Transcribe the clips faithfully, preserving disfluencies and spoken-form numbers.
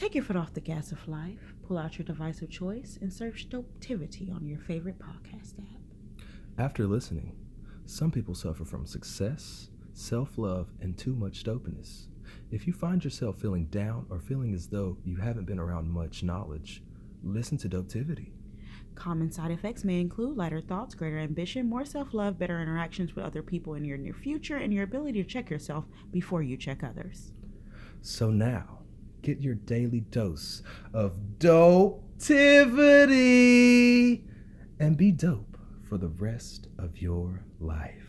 Take your foot off the gas of life, pull out your device of choice, and search Dopetivity on your favorite podcast app. After listening, some people suffer from success, self-love, and too much dopeness. If you find yourself feeling down or feeling as though you haven't been around much knowledge, listen to Dopetivity. Common side effects may include lighter thoughts, greater ambition, more self-love, better interactions with other people in your near future, and your ability to check yourself before you check others. So now, get your daily dose of Dopetivity and be dope for the rest of your life.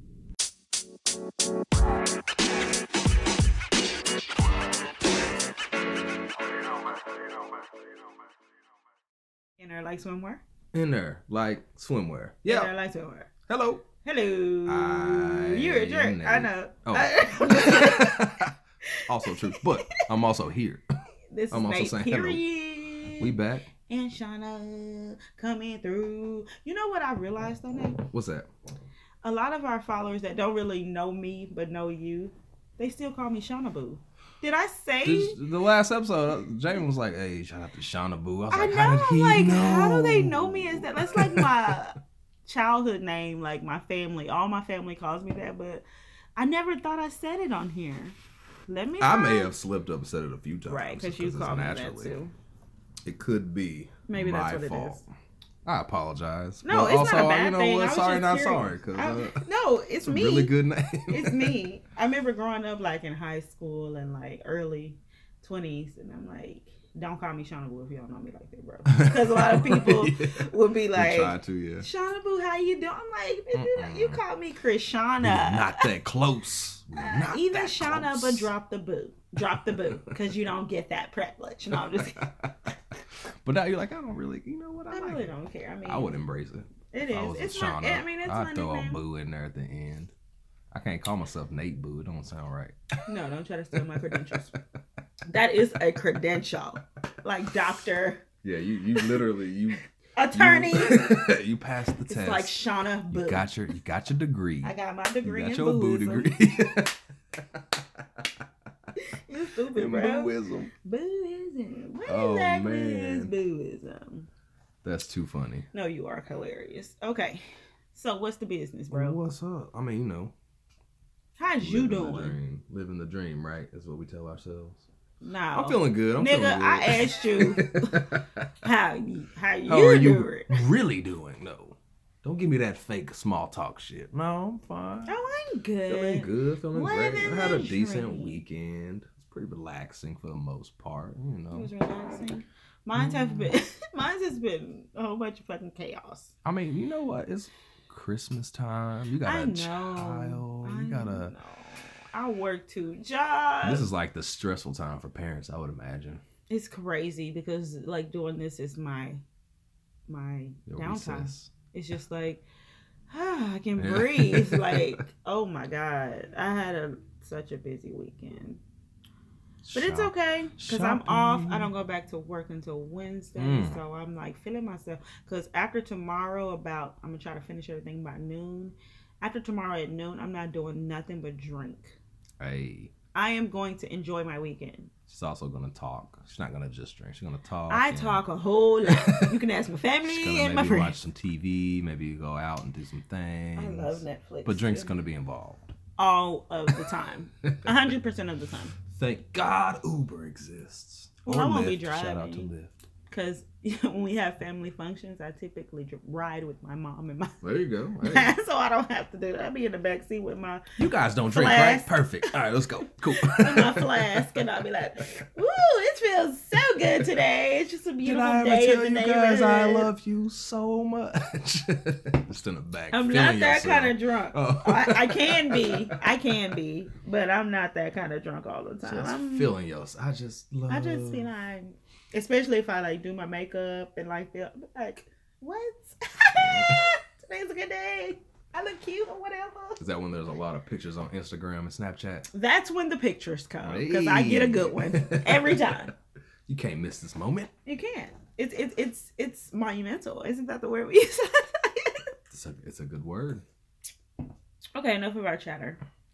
In there like swimwear? In there, like swimwear. Yeah. Yeah. In there like swimwear. Hello. Hello. I You're a jerk. know. I know. Oh. Also true, but I'm also here. This I'm is also Nate, saying period. hello. We back. And Shauna coming through. You know what I realized though, Nate? What's that? A lot of our followers that don't really know me but know you, they still call me Shauna Boo. Did I say? This, the last episode, Jamie was like, "Hey, shout out to Shauna Boo." I was I like, know. "How did he like, know? how do they know me as that? That's like my childhood name, like my family. All my family calls me that, but I never thought I said it on here. Let me. I find... may have slipped up and said it a few times. Right, because you it's called me that naturally. too. It could be. Maybe my that's what fault. it is. I apologize. No, but it's also, not a bad you know thing. what? I was Sorry, just not curious. sorry. Cause, I, uh, no, it's, it's a me. really good name. It's me. I remember growing up like in high school and like early twenties, and I'm like, don't call me Shauna Boo if you don't know me like that, bro. Because a lot of people yeah. would be like, try to, yeah. Shauna Boo, how you doing? I'm like, Mm-mm. you call me Krishana. We're not that close. We're Uh, not even that Shauna, close. but drop the boo. Drop the boo. Because you don't get that privilege. No, I'm just kidding. But now you're like, I don't really, you know what? I, I like really it. don't care. I mean, I would embrace it. It If I is. was a It's my, Shauna, I mean, it's I'd my throw nickname. a boo in there at the end. I can't call myself Nate Boo. It don't sound right. No, don't try to steal my credentials. That is a credential. Like doctor, Yeah, you, you literally, you. attorney. You, you passed the It's test. like Shauna Boo. You got your, you got your degree. I got my degree You got in your boo booism. degree. You stupid, In bro. booism. Booism. What Oh, exactly man. is booism? That's too funny. No, you are hilarious. Okay. So what's the business, bro? What's up? I mean, you know. How's you living doing? The dream. Living the dream, right? Is what we tell ourselves. No. I'm feeling good. I'm Nigga, feeling good. I asked you how you how you, How are you doing. really doing? No. Don't give me that fake small talk shit. No, I'm fine. Oh, I'm good. Feeling good, feeling Living great. I had a the decent dream. weekend. It's pretty relaxing for the most part, you It know. was relaxing. Mine's have been mine's has been a whole bunch of fucking chaos. I mean, you know what? It's Christmas time. You got I a know. child. I You got a. know. I work two jobs. This is like the stressful time for parents, I would imagine. It's crazy because like doing this is my my Your downtime. recess. It's just like ah, I can Yeah. breathe. Like, oh my God. I had a such a busy weekend. But it's Shop- okay because I'm off. shopping. I don't go back to work until Wednesday. Mm. So I'm like feeling myself. Because after tomorrow, about, I'm going to try to finish everything by noon. After tomorrow at noon, I'm not doing nothing but drink. Hey, I am going to enjoy my weekend. she's also gonna talk. She's not gonna just drink. She's gonna talk. I and talk a whole lot. You can ask my She's family gonna and my maybe watch friends. some T V. Maybe go out and do some things. I love Netflix. But drink's too. gonna be involved. All of the time. one hundred percent of the time. Thank God Uber exists. Well, Or I won't Lyft. be Shout out to driving. Lyft. Because when we have family functions, I typically dr- ride with my mom and my There you go. Hey. so I don't have to do that. I'll be in the back seat with my You guys don't drink, Flask. right? Perfect. All right, let's go. Cool. with my flask, and I'll be like, "Woo, it feels so good today. It's just a Did beautiful I ever day tell in the you guys I neighborhood." love you so much? Just in the back. I'm feeling not that yourself. kind of drunk. Oh. I, I can be, I can be, but I'm not that kind of drunk all the time. Just I'm, feeling yourself. I just love. I just feel like, especially if I like do my makeup and like feel like, what? Today's a good day. I look cute or whatever. Is that when there's a lot of pictures on Instagram and Snapchat? That's when the pictures come because I get a good one every time. You can't miss this moment. You can't. It's it's it's it's monumental. Isn't that the word we use? It's a, it's a good word. Okay, enough of our chatter.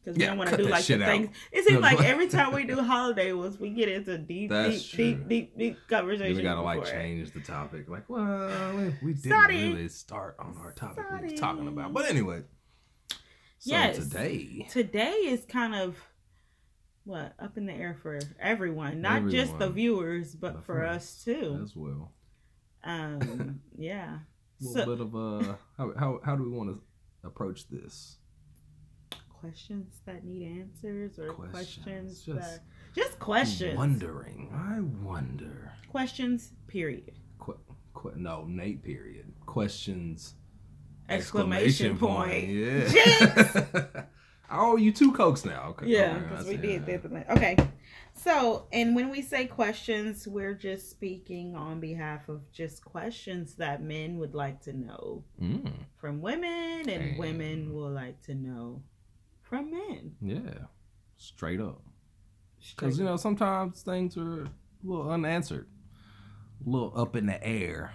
Because we Yeah, don't want cut to do that like the shit out. things. It seems No, like just- every time we do holiday ones, we get into deep, That's deep, true. deep, deep, deep conversations. We gotta like before. change the topic. Like, well, we, we didn't Sorry. really start on our topic we Sorry. was talking about. But anyway. So Yes. today. Today is kind of what up in the air for everyone, not just the Everyone. viewers, but But for for us too. As well. Um, yeah. A little So, bit of uh how how how do we want to approach this? questions that need answers, or questions, Questions, that just just questions. Wondering. I wonder. Questions. Period. Qu- qu- no, Nate. Period. Questions. Exclamation point. Yeah. Jinx! I owe you two cokes now. Okay. Yeah, Okay, because I we see. did that. Okay. So, and when we say questions, we're just speaking on behalf of just questions that men would like to know Mm, from women, and Damn. women will like to know from men. yeah. Straight up. Straight Because you know sometimes things are a little unanswered, a little up in the air.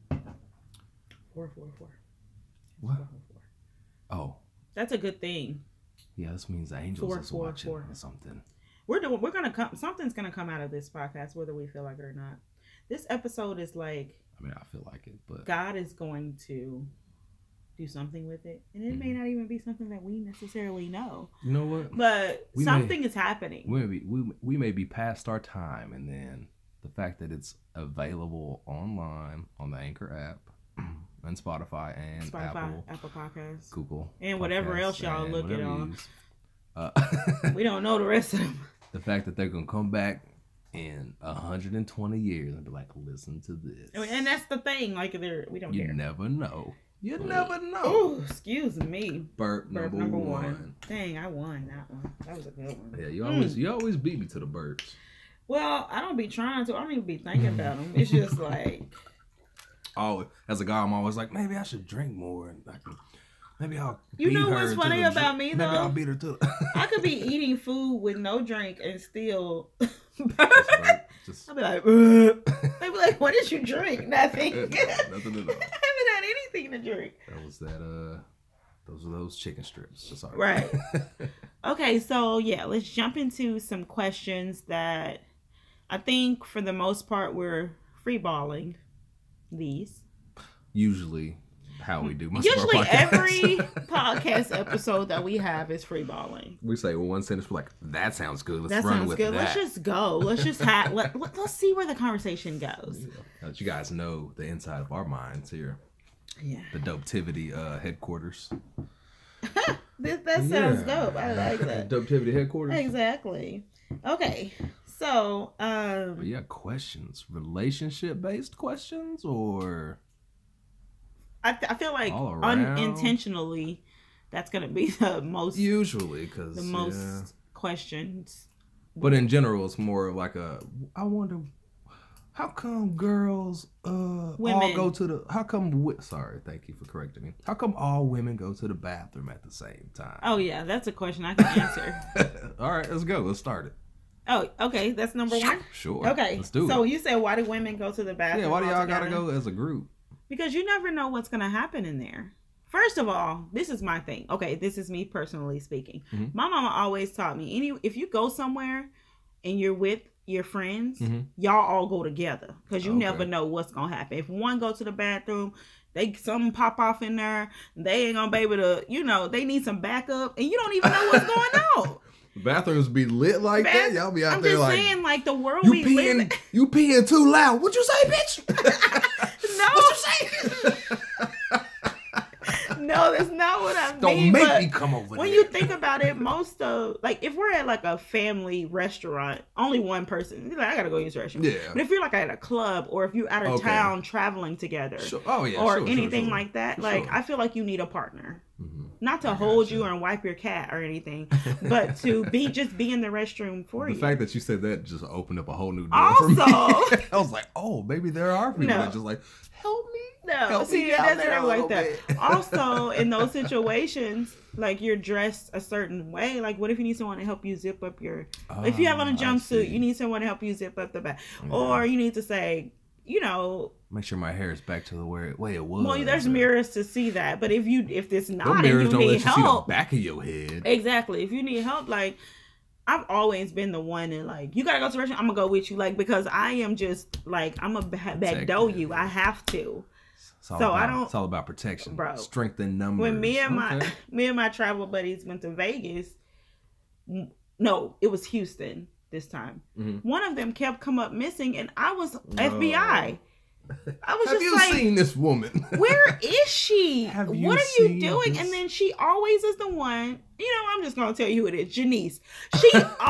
Four, four, four. What? Four, four, four. Oh, That's a good thing. yeah. This means the angels Four, is four, watching four. or something. We're doing. We're gonna come. Something's gonna come out of this podcast, whether we feel like it or not. This episode is like I mean, I feel like it, but God is going to do something with it, and it may not even be something that we necessarily know. you know what? But We may- something is happening. We may be, we, we may be past our time, and then the fact that it's available online on the Anchor app and Spotify and Spotify, Apple, Apple Podcasts, Google, and whatever Podcasts, else y'all and look it whatever you on. use. Uh, We don't know the rest of them. the fact that they're gonna come back in one hundred twenty years and be like, listen to this. I mean, and that's the thing. Like, they're, we don't you care. never know. You never know. Oh, excuse me. Burp, Burp number, number one. one. Dang, I won that one. That was a good one. Yeah, you Mm. always you always beat me to the burps. Well, I don't be trying to. I don't even be thinking about them. It's just like, Oh, as a guy, I'm always like, maybe I should drink more, and I can, maybe I'll. You beat know her what's to funny the about dr- me, Maybe though? I'll beat her to. I could be eating food with no drink and still Just burp. burp, just I'll be like, "Ugh." They be like, what did you drink? Nothing. nothing at all. I haven't had anything to drink. That was that. Uh, those were those chicken strips. So sorry. Right. Okay, so yeah, let's jump into some questions that I think for the most part we're freeballing these. Usually, how we do most of Usually our podcasts. every podcast episode that we have is freeballing. we say one sentence, we're like, that sounds good. Let's That run sounds with good. that. Let's just go. Let's just have let, let, let's see where the conversation goes. Now that you guys know the inside of our minds here, Yeah. the Dopetivity uh, headquarters. This, that sounds dope. I like that. Dopetivity headquarters. Exactly. Okay. So, um But yeah, questions, relationship based questions, or I, I feel like All around. unintentionally that's going to be the most usually because the most questions. But in general, it's more of like a. I wonder, how come girls uh all Women. go to the? How come? wi- Sorry, thank you for correcting me. How come all women go to the bathroom at the same time? Oh yeah, that's a question I can answer. All right, let's go. Let's start it. Oh, okay, that's number one. Sure. Okay, Let's do so it. you said why do women go to the bathroom? Yeah. Why do y'all gotta altogether? go as a group? Because you never know what's gonna happen in there. First of all, this is my thing. Okay, this is me personally speaking. Mhm. My mama always taught me, any if you go somewhere and you're with your friends, Mhm. y'all all go together because you Okay. never know what's gonna happen. If one go to the bathroom, they something pop off in there, they ain't gonna be able to, you know, they need some backup, and you don't even know what's going on. Bathrooms be lit like that. Bath- Y'all be out I'm there just like saying, like the world you we live in. peeing, you peeing too loud. What you say, bitch? No, What you say? no, that's not what I Don't mean. make but me come over when there. you think about it, most of like if we're at like a family restaurant, only one person, you're like, I gotta go use the restroom. Yeah. But if you're like at a club or if you're out of Okay. town traveling together, Sure. Oh yeah. or sure, sure, anything sure. like that, like Sure. I feel like you need a partner. Mhm. Not to I hold gotcha. you and wipe your cat or anything, but to be just be in the restroom for The you. fact that you said that just opened up a whole new door for me. Also- I was like, oh, maybe there are people No. that just like, help me. No, Help see, me it out doesn't there a work like little that. bit. Also, in those situations, like you're dressed a certain way. Like, what if you need someone to help you zip up your? if you have on a Ah, I jumpsuit, see. you need someone to help you zip up the back, Yeah. or you need to say, you know, make sure my hair is back to the way it, way it was. well, there's mirrors to see that. But if you if it's not, Those and mirrors you don't need let you see the help, back of your head. exactly. If you need help, like I've always been the one that like you gotta go to the restaurant. I'm gonna go with you, like because I am just like I'm a back backdoor you. I have to. So about, I don't, It's all about protection, bro. Strength in numbers. When me and okay. my me and my travel buddies went to Vegas, no, it was Houston this time. Mm-hmm. One of them kept come up missing, and I was F B I. I was Have just you like, seen this woman? where is she? Have you what are you seen doing? this? And then she always is the one. You know, I'm just gonna tell you who it is. Janice. She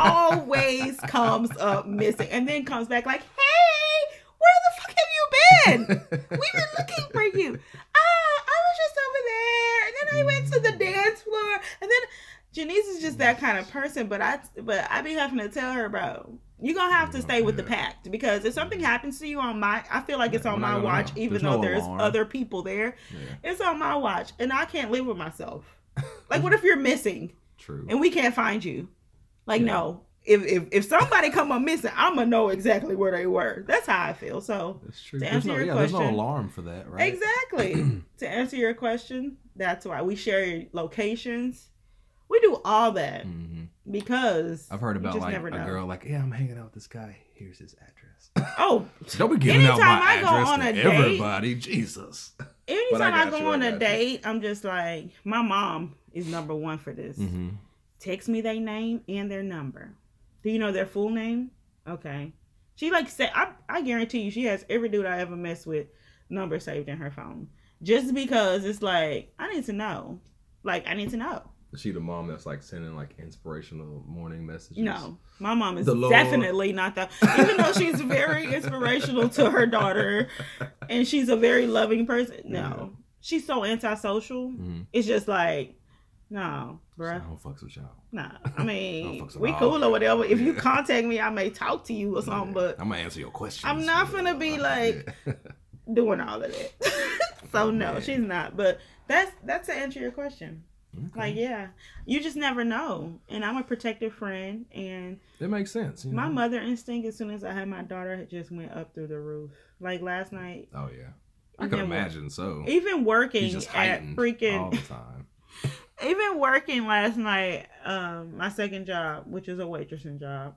always comes up missing, and then comes back like, "Hey, where the fuck have you been? We've been looking for you. Ah, I was just over there, and then I went to the dance floor, and then." Janice is just that kind of person, but I but I be having to tell her, bro, you're gonna have to stay with the pact, because if something happens to you on my, I feel like it's on my watch, even there's though no there's alarm. other people there. Yeah. It's on my watch, and I can't live with myself. Like, what if you're missing True. and we can't find you? Like, Yeah. no. If, if if somebody come up missing, I'm gonna know exactly where they were. That's how I feel. So That's true. to There's answer no, your yeah, there's no question- alarm for that, right? exactly. To answer your question, that's why we share locations. We do all that Mm-hmm. because I've heard you about just like never a know. girl like, yeah, I'm hanging out with this guy. Here's his address. Oh, Don't be giving out anytime my I go address on to a date- everybody. Jesus. anytime I I, got go you, I on a got you. date, I'm just like, my mom is number one for this. Mm-hmm. Text me their name and their number. Do you know their full name? Okay. She like said, I, I guarantee you, she has every dude I ever messed with number saved in her phone. Just because it's like, I need to know. Like, I need to know. Is she the mom that's like sending like inspirational morning messages? No, my mom is The Lord. definitely not that. Even though she's very inspirational to her daughter and she's a very loving person. No, Yeah. she's so antisocial. Mm-hmm. It's just like, no, I bruh. don't fucks with y'all. Nah, I mean, fucks with we all. cool or whatever. If you Yeah. contact me, I may talk to you or something, Yeah. but I'm gonna answer your questions. I'm not Yeah. finna be like Yeah. doing all of that. So Oh, no, man. she's not. But that's that's to answer your question. Okay. Like, yeah, you just never know. And I'm a protective friend, and It makes sense. You my know? mother instinct as soon as I had my daughter it just went up through the roof. Like last night, Oh yeah, I Even can wo- imagine. So even working he's just at heightened all freaking, the time. even working last night, um, my second job, which is a waitressing job.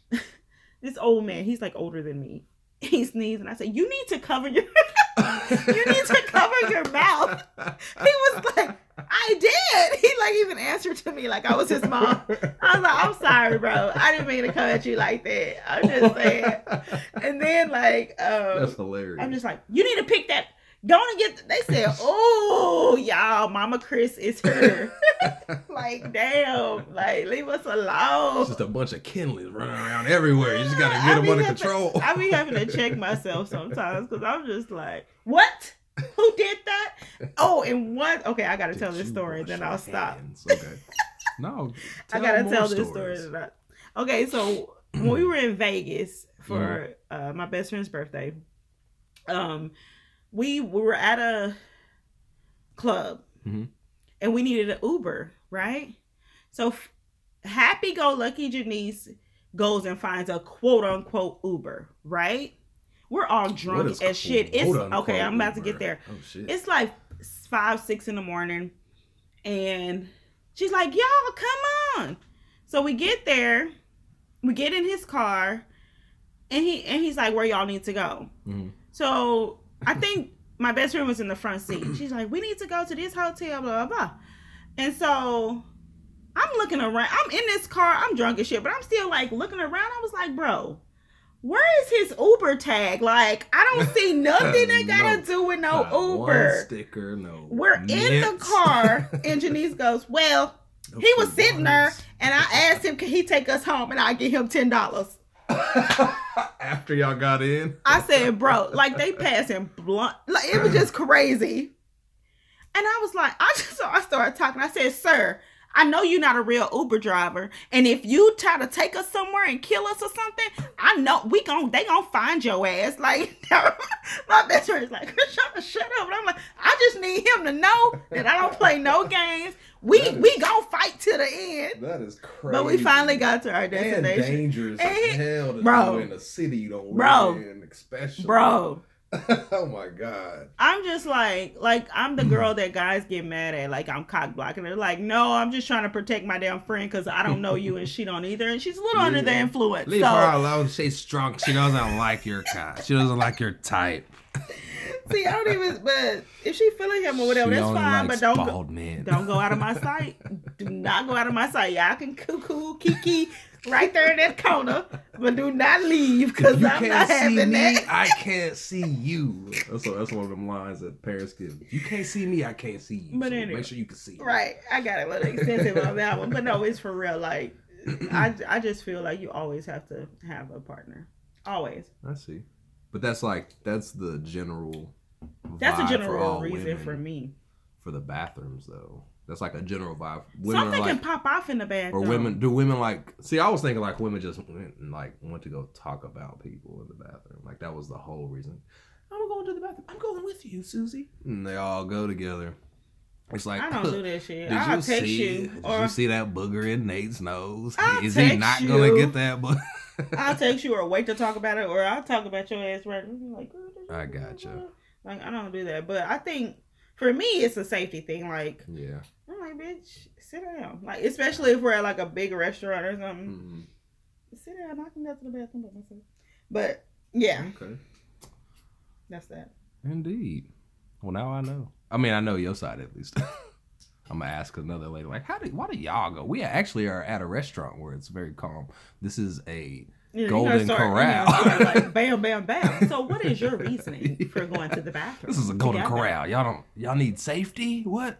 This old man, he's like older than me. He sneezed, and I said, "You need to cover your, you need to cover your mouth." He was like, "I did." He like even answered to me like I was his mom. I was like, "I'm sorry, bro. I didn't mean to come at you like that. I'm just saying." And then like, um, That's hilarious. I'm just like, "You need to pick that. Go on and get." The-. They said, "Oh, y'all, Mama Chris is here." Like, damn, like leave us alone. It's just a bunch of Kenleys running around everywhere. You just gotta I get them be under having- control. I be having to check myself sometimes because I'm just like, what? Who did that? Oh, and what? Okay, I gotta Did tell this you story, wash then your I'll stop. hands? Okay. No, I tell gotta more tell this stories. story. That I, okay, so when we were in Vegas for uh, my best friend's birthday, um, we, we were at a club Mhm. and we needed an Uber, right? So f- happy-go-lucky Janice goes and finds a quote-unquote Uber, right? We're all What drunk is as shit. It's quote-unquote okay. I'm about to Uber? get there. Oh shit. It's like five, six in the morning, and she's like, "Y'all, come on!" So we get there, we get in his car, and he and he's like, "Where y'all need to go?" Mhm. So I think my best friend was in the front seat. She's like, "We need to go to this hotel, blah blah blah," and so I'm looking around. I'm in this car. I'm drunk as shit, but I'm still like looking around. I was like, "Bro, where is his Uber tag? Like, I don't see nothing that gotta No. do with no Not one Uber." sticker, no. We're in the mints. car, and Janice goes, "Well, No he was free sitting there, ones. and I asked him, can he take us home, and I give him ten dollars." After y'all got in. I said, "Bro, like they passing blunt, like it was just crazy." And I was like, I just so I started talking. I said, "Sir, I know you're not a real Uber driver, and if you try to take us somewhere and kill us or something, I know we gon' they gonna find your ass." Like, My best friend is like, Krishana, shut up. And I'm like, I just need him to know that I don't play no games. We is, we gonna fight to the end. That is crazy. But we finally got to our destination. And dangerous and as hell to bro, do in a city you don't bro, live in, especially. Bro. Oh my God. I'm just like, like I'm the girl that guys get mad at. Like I'm cock blocking. They're like, no, I'm just trying to protect my damn friend because I don't know you and she don't either. And she's a little yeah. under the influence. Leave so. her alone. She's drunk. She doesn't like your kind. She doesn't like your type. See, I don't even. But if she feeling him or whatever, she that's fine. But don't go, men. don't go out of my sight. Do not go out of my sight. Y'all can cuckoo, kiki. Right there in that corner, but do not leave because I'm can't not see having me, that. I can't see you. That's that's one of them lines that parents give. You can't see me, I can't see you. But so anyway, make sure you can see. Right, I got a little extensive on that one, but no, it's for real. Like, I I just feel like you always have to have a partner, always. I see, but that's like that's the general. That's a general for reason for me. For the bathrooms, though. That's like a general vibe. Women Something like, can pop off in the bathroom. Or women, do women like, see, I was thinking like women just went and like went to go talk about people in the bathroom. Like that was the whole reason. I'm going to the bathroom. I'm going with you, Susie. And they all go together. It's like, I don't do that shit. Did I'll you text see, you. Did or, you see that booger in Nate's nose? I'll Is he not going to get that booger? I'll text you or wait to talk about it, or I'll talk about your ass right. Like, I gotcha. Like, I don't do that. But I think for me, it's a safety thing. Like, yeah. I'm like, bitch, sit down. Like, especially if we're at like a big restaurant or something. Mm-hmm. Sit down. I can go to the bathroom by myself. But yeah. Okay. That's that. Indeed. Well, now I know. I mean, I know your side at least. I'm gonna ask another lady, like, how do why do y'all go? We actually are at a restaurant where it's very calm. This is a yeah, Golden start, Corral. You know, like bam, bam, bam. So, what is your reasoning yeah. for going to the bathroom? This is a Golden together? Corral. Y'all don't. Y'all need safety. What?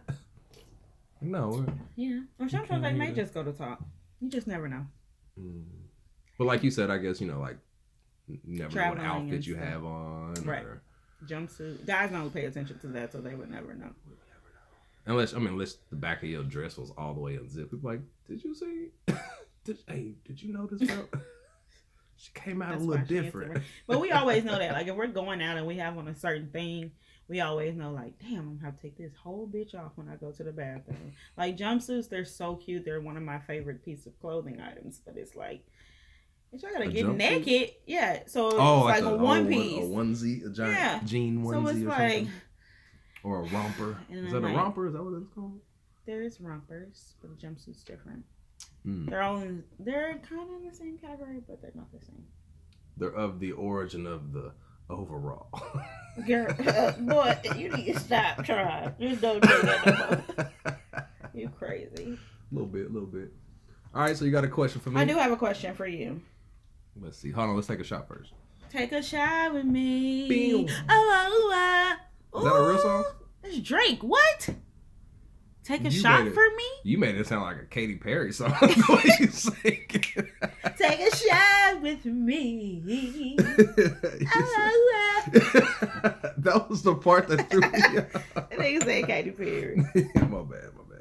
No. Yeah. Or sometimes they may just go to talk. You just never know. Mm. But like you said, I guess you know, like, you never Traveling know what outfit you have on, right? Or... Jumpsuit. Guys don't pay attention to that, so they would never know. Unless, I mean, unless the back of your dress was all the way unzipped. People like, did you see? did, hey, did you notice, girl? She came out That's a little different. But we always know that. Like, if we're going out and we have on a certain thing, we always know, like, damn, I'm going to have to take this whole bitch off when I go to the bathroom. Like, jumpsuits, they're so cute. They're one of my favorite pieces of clothing items. But it's like, bitch, I got to get naked. Suit? Yeah. So it's oh, like, like a, a one oh, piece. A onesie, a giant yeah. jean onesie so it's or like, something. Or a romper. Is that a like, romper? Is that what it's called? There is rompers, but the jumpsuit's different. Mm. They're all in, they're kind of in the same category, but they're not the same. They're of the origin of the overall. Girl, uh, boy, you need to stop trying. Just don't do that no more. You crazy. A little bit, a little bit. All right, so you got a question for me? I do have a question for you. Let's see. Hold on, let's take a shot first. Take a shot with me. Bing. Oh, oh, oh. Is that a real song? It's Drake. What? Take a you shot it, for me? You made it sound like a Katy Perry song. The way you sing it. Take a shot with me. That was the part that threw me off. They say Katy Perry. My bad, my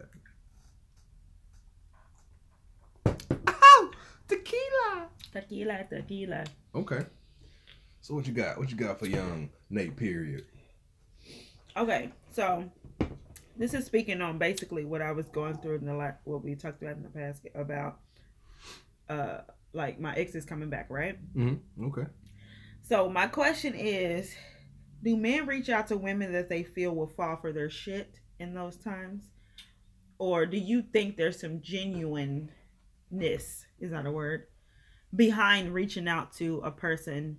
bad. Oh, tequila. Tequila, tequila. Okay. So what you got? What you got for young Nate Period? Okay, so this is speaking on basically what I was going through in the la- what we talked about in the past about uh like my exes coming back, right? Mm-hmm. Okay. So my question is, do men reach out to women that they feel will fall for their shit in those times? Or do you think there's some genuineness, is that a word, behind reaching out to a person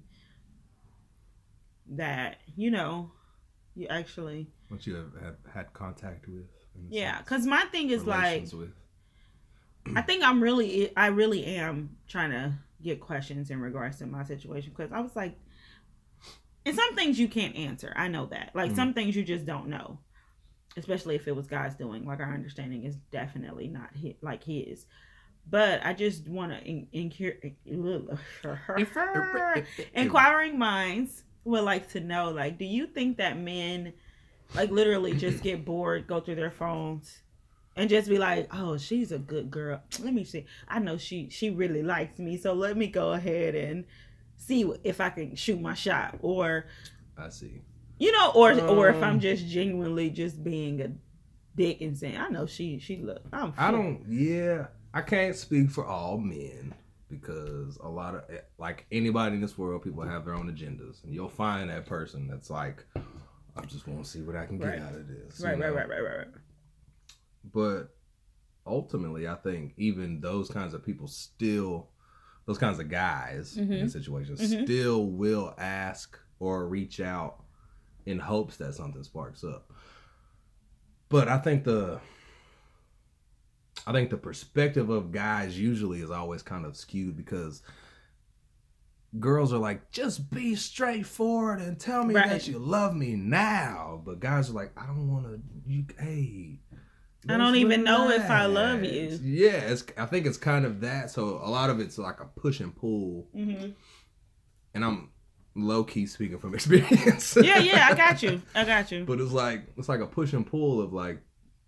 that, you know, you actually what you have, have had contact with? Yeah, because my thing is like, with. I think I'm really, I really am trying to get questions in regards to my situation because I was like, and some things you can't answer. I know that. Like mm-hmm. some things you just don't know, especially if it was guys doing. Like our understanding is definitely not his, like his. But I just want to in, in, inquiring minds would like to know, like, do you think that men like literally just get bored, go through their phones and just be like, oh, she's a good girl. Let me see. I know she, she really likes me. So let me go ahead and see if I can shoot my shot. Or I see. You know, or Um, or if I'm just genuinely just being a dick and saying, I know she she look. I'm. I don't. Yeah, I can't speak for all men because a lot of like anybody in this world, people have their own agendas, and you'll find that person that's like, I just want to see what I can get Right. out of this. Right, you right, know? right, right, right, right. But ultimately, I think even those kinds of people still, those kinds of guys Mhm. in situations Mhm. still will ask or reach out in hopes that something sparks up. But I think the I think the perspective of guys usually is always kind of skewed because girls are like, just be straightforward and tell me Right. that you love me now. But guys are like, I don't want to, you, hey. I don't let's even know if I love relax. you. Yeah, it's, I think it's kind of that. So a lot of it's like a push and pull. Mm-hmm. And I'm low-key speaking from experience. Yeah, yeah, I got you. I got you. But it's like, it's like a push and pull of like,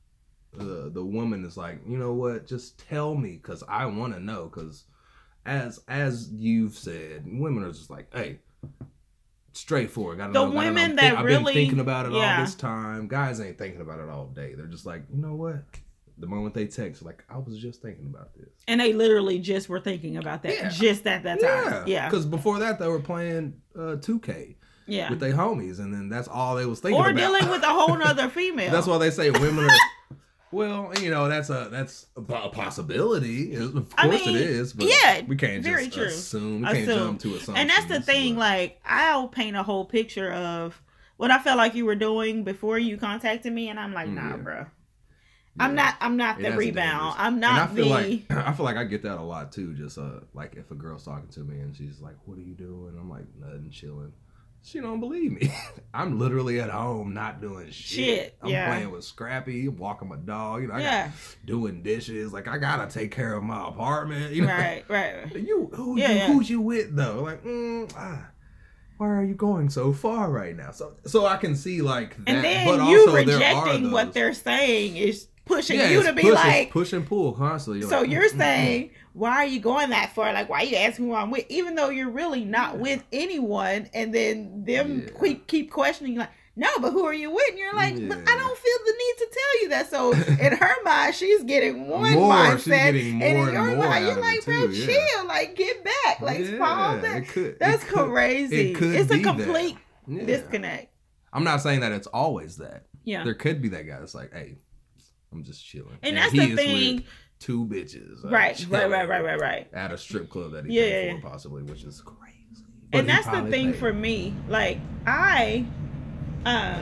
the the woman is like, you know what, just tell me because I want to know. Because as as you've said, women are just like, hey, straightforward. Gotta The know, gotta women know. that I've really- been thinking about it yeah. all this time. Guys ain't thinking about it all day. They're just like, you know what? The moment they text, like, I was just thinking about this. And they literally just were thinking about that, Yeah. just at that time. Yeah, Because before that, they were playing uh, two K yeah. with their homies, and then that's all they was thinking Or about. dealing with a whole nother female. That's why they say women are. Well, you know, that's a that's a po- possibility. Of course I mean, it is, but yeah, we can't very just true. assume. We can't Assume. jump to assumptions. And that's the thing, but- like, I'll paint a whole picture of what I felt like you were doing before you contacted me, and I'm like, nah, Yeah. bro. Yeah. I'm not I'm not Yeah, the that's rebound. dangerous. I'm And not I feel the like I feel like I get that a lot too. Just uh, like if a girl's talking to me and she's like, "What are you doing?" I'm like, "Nothing, chilling." She don't believe me. I'm literally at home, not doing shit. Shit, I'm yeah. playing with Scrappy, I'm walking my dog. You know, I Yeah. got doing dishes. Like I gotta take care of my apartment. You know, Right, right. You who Yeah, you yeah. who's you with though? Like, mm, ah, why are you going so far right now? So so I can see like that. And then but you also there are rejecting what those- they're saying is pushing Yeah, you it's to be push, like, it's push and pull constantly. You're so like, you're mm, mm, saying, why are you going that far? Like, why are you asking who I'm with? Even though you're really not Yeah. with anyone, and then them Yeah. keep, keep questioning, like, no, but who are you with? And you're like, but Yeah. I don't feel the need to tell you that. So in her mind, she's getting one More, mindset, she's getting and more in and your more mind, out you're of like, it bro, too, yeah. chill, like, get back, like, yeah, calm down. it could- it That's could- crazy. It could It's be a complete that. Yeah. disconnect. I'm not saying that it's always that. Yeah. There could be that guy that's like, hey, I'm just chilling. And that's he the is thing. with two bitches. uh, Right, right, chilling right, right, right, right. At a strip club that he Yeah, paid yeah, for, yeah. possibly, which is crazy. But And he that's the probably thing paid. for me. Like, I, um,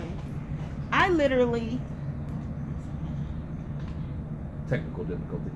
I literally, Technical difficulty.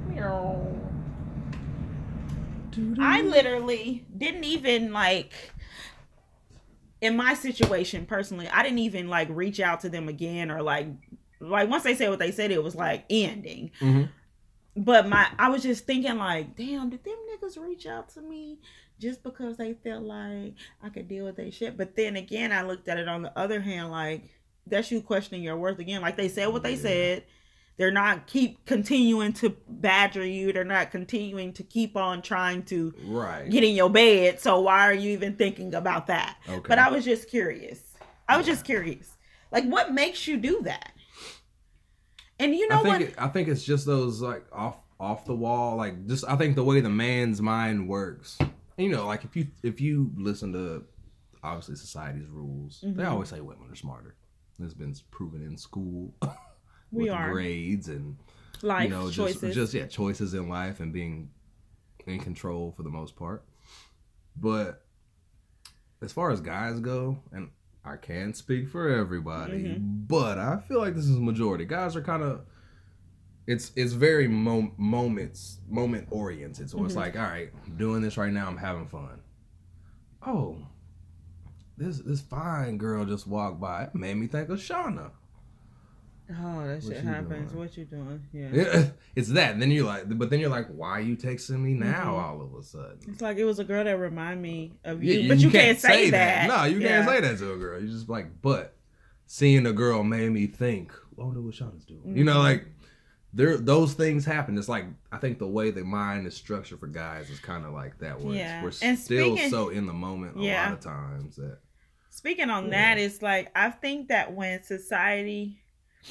I literally didn't even like, in my situation personally, I didn't even like reach out to them again or like, like once they said what they said, it was like ending. Mm-hmm. But my, I was just thinking like, damn, did them niggas reach out to me just because they felt like I could deal with their shit? But then again, I looked at it on the other hand, like that's you questioning your worth again. Like they said what they Yeah. said. They're not keep continuing to badger you. They're not continuing to keep on trying to Right. get in your bed. So why are you even thinking about that? Okay. But I was just curious. I was Yeah. just curious. Like what makes you do that? And you know I think what? it, I think it's just those like off off the wall, like just I think the way the man's mind works. You know, like if you if you listen to obviously society's rules, they Mhm. always say women are smarter. It's been proven in school We with are. grades and Life you know just choices. just yeah choices in life and being in control for the most part. But as far as guys go, and I can't speak for everybody, Mhm. but I feel like this is a majority. Guys are kind of it's it's very mo- moments moment oriented. So it's Mhm. like, all right, I'm doing this right now. I'm having fun. Oh, this this fine girl just walked by. It made me think of Shauna. Oh, that What shit you happens. doing? What you doing? Yeah. Yeah, it's that. And then you're like, but then you're like, why are you texting me now Mhm. all of a sudden? It's like it was a girl that remind me of you, Yeah, but you, can't, say that. No, you Yeah. can't say that to a girl. You just like, but seeing a girl made me think, I wonder what Shauna's doing. You know, Mhm. like there those things happen. It's like I think the way the mind is structured for guys is kind of like that. Where Yeah. it's, we're And still speaking- so in the moment a Yeah. lot of times that speaking on Yeah. that, it's like I think that when society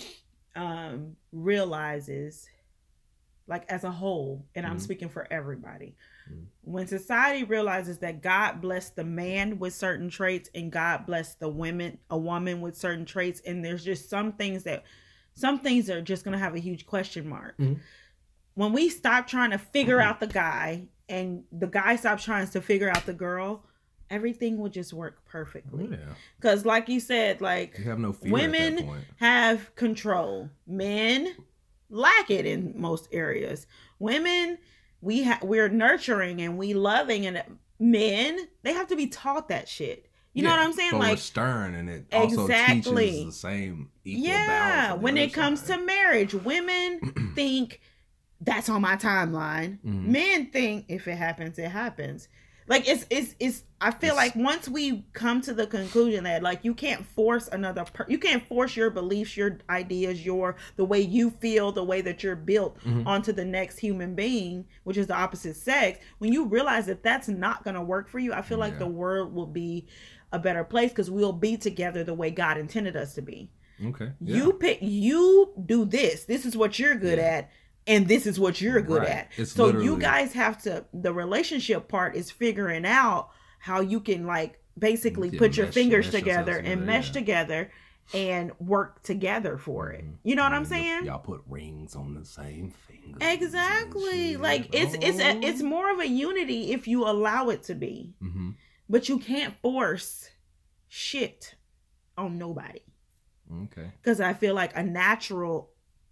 um realizes, like as a whole, and I'm Mhm. speaking for everybody, Mhm. when society realizes that God blessed the man with certain traits and God blessed the women, a woman with certain traits, and there's just some things that some things are just gonna have a huge question mark. Mhm. When we stop trying to figure out the guy and the guy stops trying to figure out the girl, everything will just work perfectly. Yeah. Because like you said, like You have no fear at that women point. have control. Men lack it in most areas. Women, we ha- we're nurturing and we loving, and men, they have to be taught that shit. You know Yeah, what I'm saying? But Like we're stern, and it also Exactly. teaches the same equal yeah, balance. on the when other it comes side. to marriage, women think that's on my timeline. Mhm. Men think if it happens, it happens. Like it's it's it's. I feel It's- like once we come to the conclusion that like you can't force another, per- you can't force your beliefs, your ideas, your the way you feel, the way that you're built Mhm. onto the next human being, which is the opposite sex. When you realize that that's not gonna work for you, I feel like Yeah. the world will be a better place because we'll be together the way God intended us to be. Okay. Yeah. You pick, you do this. This is what you're good Yeah. at, and this is what you're good Right. at. It's So you literally- guys have to. The relationship part is figuring out how you can like basically Yeah, put your mesh- fingers mesh together yourselves and together, mesh yeah. together and work together for it. Mhm. You know what And I'm y- saying? Y'all put rings on the same fingers. and Exactly. shit. Like it's it's a, Oh. it's more of a unity if you allow it to be, Mhm. but you can't force shit on nobody. Okay. Because I feel like a natural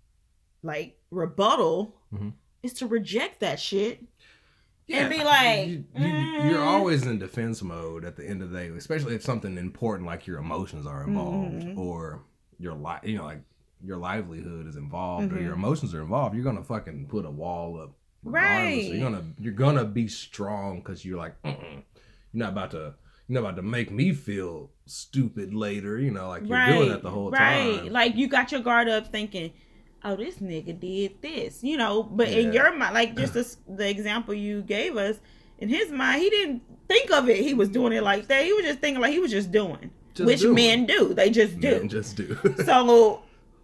like rebuttal Mhm. is to reject that shit. Yeah. And be like, you, you, mm. you're always in defense mode at the end of the day, especially if something important like your emotions are involved Mhm. or your life, you know, like your livelihood is involved or Mhm. your emotions are involved. You're gonna fucking put a wall up, regardless. Right. You're gonna you're gonna be strong because you're like, Mm-mm. you're not about to. You're not about to make me feel stupid later, you know, like you're right, doing that the whole right. time. Like you got your guard up thinking, oh, this nigga did this, you know, but in Yeah. your mind, like just this, the example you gave us, in his mind, he didn't think of it. He was doing it like that. He was just thinking like he was just doing, Just which doing. men do. They just do. Men just do. So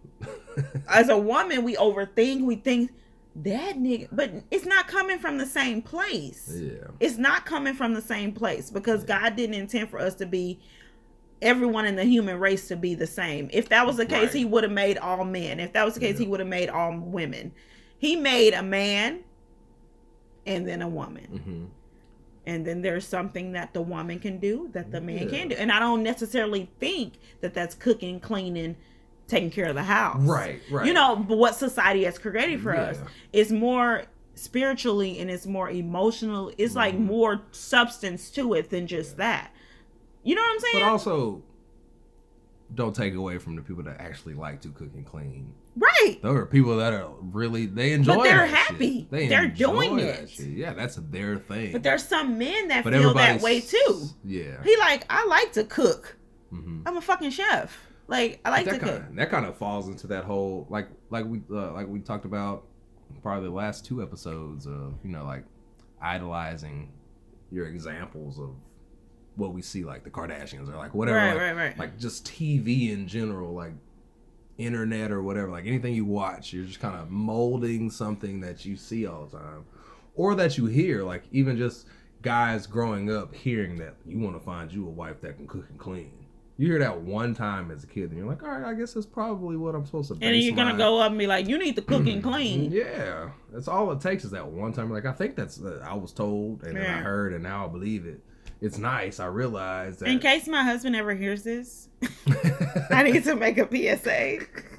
as a woman, we overthink. We think that nigga, but it's not coming from the same place. Yeah. It's not coming from the same place because God didn't intend for us to be everyone in the human race to be the same. If that was the case, Right. he would have made all men. If that was the case, Yeah. he would have made all women. He made a man and then a woman. Mm-hmm. And then there's something that the woman can do that the man Yeah. can do. And I don't necessarily think that that's cooking, cleaning, taking care of the house. Right, right. You know, but what society has created for Yeah. us is more spiritually and it's more emotional. It's like Mhm. more substance to it than just that. You know what I'm saying? But also, don't take away from the people that actually like to cook and clean. right. Those are people that are really, they enjoy But they're that happy. shit. They They're enjoy doing that it. shit. Yeah, that's their thing. But there's some men that But feel that everybody's- way too. Yeah. He like, I like to cook. Mm-hmm. I'm a fucking chef. Like, I like that to kind cook. of that kind of falls into that whole like like we uh, like we talked about probably the last two episodes of, you know, like idolizing your examples of what we see, like the Kardashians or like whatever, Right, like, right, right. like just T V in general, like internet or whatever, like anything you watch, you're just kind of molding something that you see all the time or that you hear, like even just guys growing up hearing that you want to find you a wife that can cook and clean. You hear that one time as a kid, and you're like, all right, I guess that's probably what I'm supposed to base And then you're gonna my- go up and be like, you need to cook and clean. Yeah, that's all it takes is that one time. Like, I think that's uh, I was told, and then I Yeah. heard, and now I believe it. It's nice. I realize that. In case my husband ever hears this, I need to make a P S A.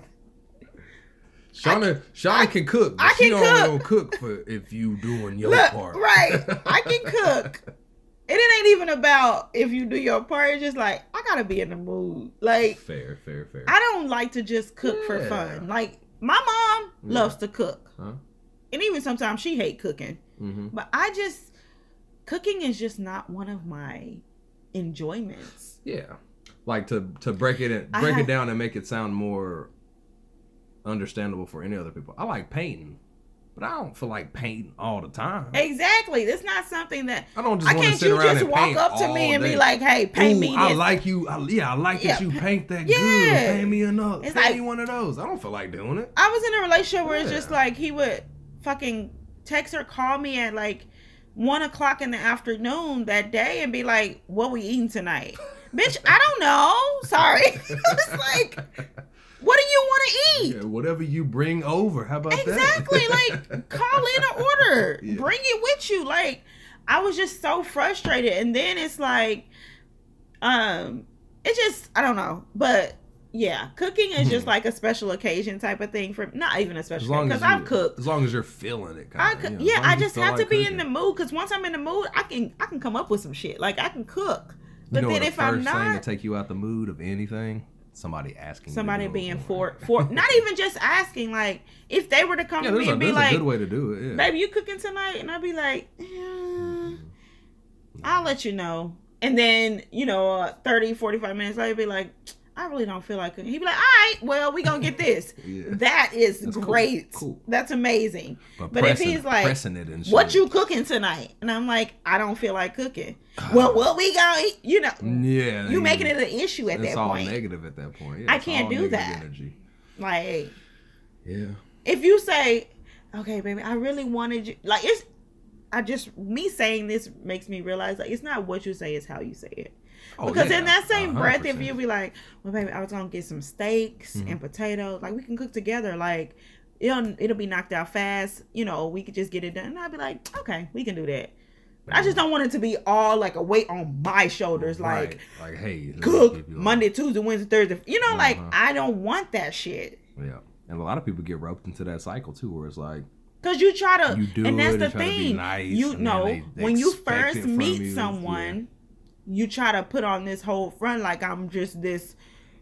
Shauna, Shauna I- can cook. But I she can only cook. gonna cook for if you doing your Look, part. right. I can cook. And it ain't even about if you do your part. It's just like, I gotta be in the mood. Like, Fair, fair, fair. I don't like to just cook for Yeah. fun. Like, my mom Yeah. loves to cook. Huh? And even sometimes she hate cooking. Mm-hmm. But I just, cooking is just not one of my enjoyments. Yeah, like to to break it in, I break have- it down and make it sound more understandable for any other people. I like painting. But I don't feel like painting all the time. Exactly. It's not something that I don't just I want to can't sit you around just and walk paint up to all me and day. be like, "Hey, paint Ooh, me I this." like you. I, yeah, I like Yeah, that you pa- paint that yeah. good. Paint me another. It's Paint like- me one of those. I don't feel like doing it. I was in a relationship where it's Yeah. just like he would fucking text or call me at like one o'clock in the afternoon that day and be like, "What we eating tonight?" Bitch, I don't know. Sorry. It's like, what do you want to eat? Yeah, whatever you bring over. How about Exactly. that? Like, call in an order. Yeah. Bring it with you. Like, I was just so frustrated. And then it's like, um, it just, I don't know. But yeah, cooking is just like a special occasion type of thing for, not even a as special long occasion, as because you, I've cooked. As long as you're feeling it. I Kinda, could, you know, as yeah, long I as you just feel have to like be cooking. in the mood, because once I'm in the mood, I can I can come up with some shit. Like, I can cook. But you know then what if the I'm first thing to not, take you out the mood of anything? Somebody asking. somebody you to do it being for them. for for not even just asking, like, if they were to come Yeah, to there's, me a, and be there's like, a good way to do it. Yeah. "Baby, you cooking tonight?" And I'd be like, yeah, I'll let you know. And then, you know, uh, thirty, forty-five minutes later, be like, "I really don't feel like cooking." He'd be like, "All right, well, we gonna get this." Yeah. That is That's cool. great. Cool. That's amazing. But, But if pressing, he's like, pressing it and shit. "What you cooking tonight?" And I'm like, "I don't feel like cooking." Well, what we gonna eat? You know, Yeah. you making it an issue at It's that all point. negative at that point. Yeah, I it's can't all do negative that. Energy. Like, Yeah. if you say, "Okay, baby, I really wanted you," like, it's, I just, me saying this makes me realize, like, it's not what you say, it's how you say it. Oh, Because yeah, in that same one hundred breath, if percent. you be like, "Well, baby, I was gonna get some steaks Mhm. and potatoes, like, we can cook together, like, it'll it'll be knocked out fast, you know, we could just get it done," and I'd be like, "Okay, we can do that." But I just don't want it to be all like a weight on my shoulders, like, Right. like, hey, let me cook keep you Monday, Tuesday, Wednesday, Thursday. You know, like, Uh-huh. I don't want that shit. on. Yeah, and a lot of people get roped into that cycle too, where it's like, Cause you try to, You do and that's it the and try to be thing. nice, you and then know, they- they when you expect it first from meet you, someone, you try to put on this whole front like I'm just this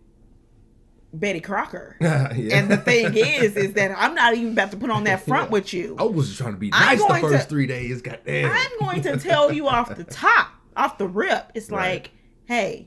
Betty Crocker. yeah. And the thing is, is that I'm not even about to put on that front Yeah. with you. I was just trying to be I'm nice the going first to- three days. Goddamn. I'm going to tell you off the top, off the rip. It's Right. like, hey,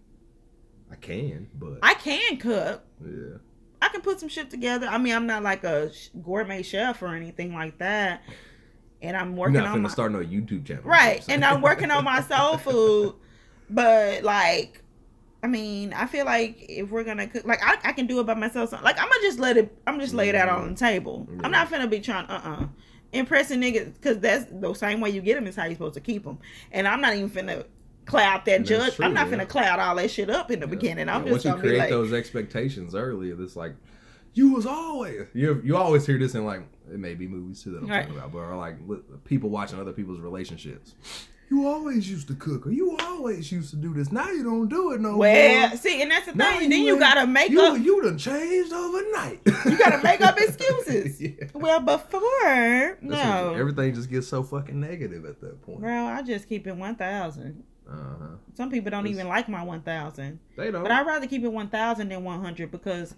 I can, but I can cook. yeah. I can put some shit together. I mean, I'm not like a sh- gourmet chef or anything like that. And I'm You're working not on finna my start no YouTube channel. right, and I'm working on my soul food. But like, I mean, I feel like if we're gonna cook, like I, I can do it by myself. So, like I'm gonna just let it. I'm just lay it out on the table. Yeah. I'm not finna be trying. Uh uh impressing niggas, because that's the same way you get them is how you supposed to keep them. And I'm not even finna cloud that And that's judge. true, I'm not yeah. finna cloud all that shit up in the Yeah. beginning. I'm Yeah, just once you gonna be create like, those expectations early, it's like you was always you. You always hear this in like it may be movies too that I'm Right. talking about, but or like li- people watching other people's relationships. You always used to cook, or you always used to do this. Now you don't do it no well, more. see, and that's the Now thing. Then you ain't- gotta make you, up. You done changed overnight. You gotta make up excuses. Yeah. Well, before, That's no. what- everything just gets so fucking negative at that point. Girl, I just keep it one thousand. Uh huh. Some people don't It's- even like my one thousand. They don't. But I'd rather keep it one thousand than one hundred because,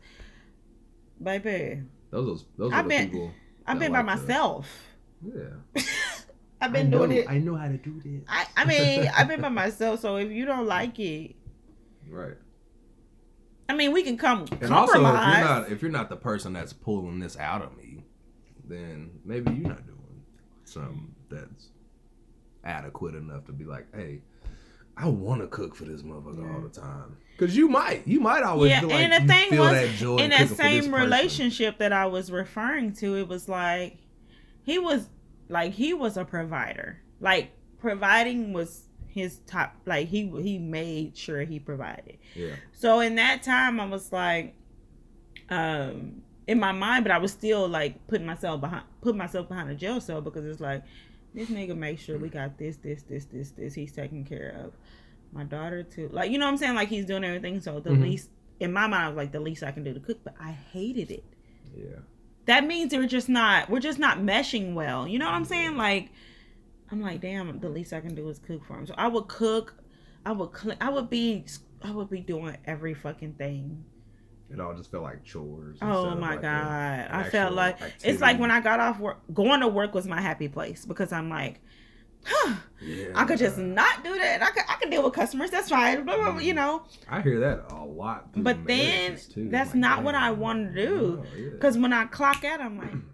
baby, those are, those are I've the been- people. I've that been by like to- myself. Yeah. I've been I doing know, it. I know how to do this. I, I mean, I've been by myself, so if you don't like it, Right. I mean, we can come And also, if you're compromise. not if you're not the person that's pulling this out of me, then maybe you're not doing something that's adequate enough to be like, hey, I want to cook for this motherfucker all the time. Because you might, you might always Yeah, feel like and the you thing feel was, that joy in that cooking for this same person. relationship that I was referring to, it was like he was like he was a provider. Like providing was his top. Like he he made sure he provided. Yeah. So in that time, I was like, um, in my mind, but I was still like putting myself behind, put myself behind a jail cell because it's like, this nigga make sure we got this, this, this, this, this. He's taking care of my daughter too. Like, you know what I'm saying? Like he's doing everything. So the Mhm. least, in my mind, I was like, the least I can do to cook. But I hated it. Yeah. That means we're just not, we're just not meshing well. You know what I'm saying? Like, I'm like, damn, the least I can do is cook for him. So I would cook. I would clean. I would be. I would be doing every fucking thing. It all just felt like chores. Oh instead of my like god! a- an I felt actual like activity. it's like when I got off work. Going to work was my happy place because I'm like, huh, Yeah. I could just not do that. I could. I could deal with customers. That's fine. Blah, blah, blah, you know. I hear that a lot. through But then marriages, too. that's Like, not what damn, I want to do. no, yeah. Because when I clock out, I'm like,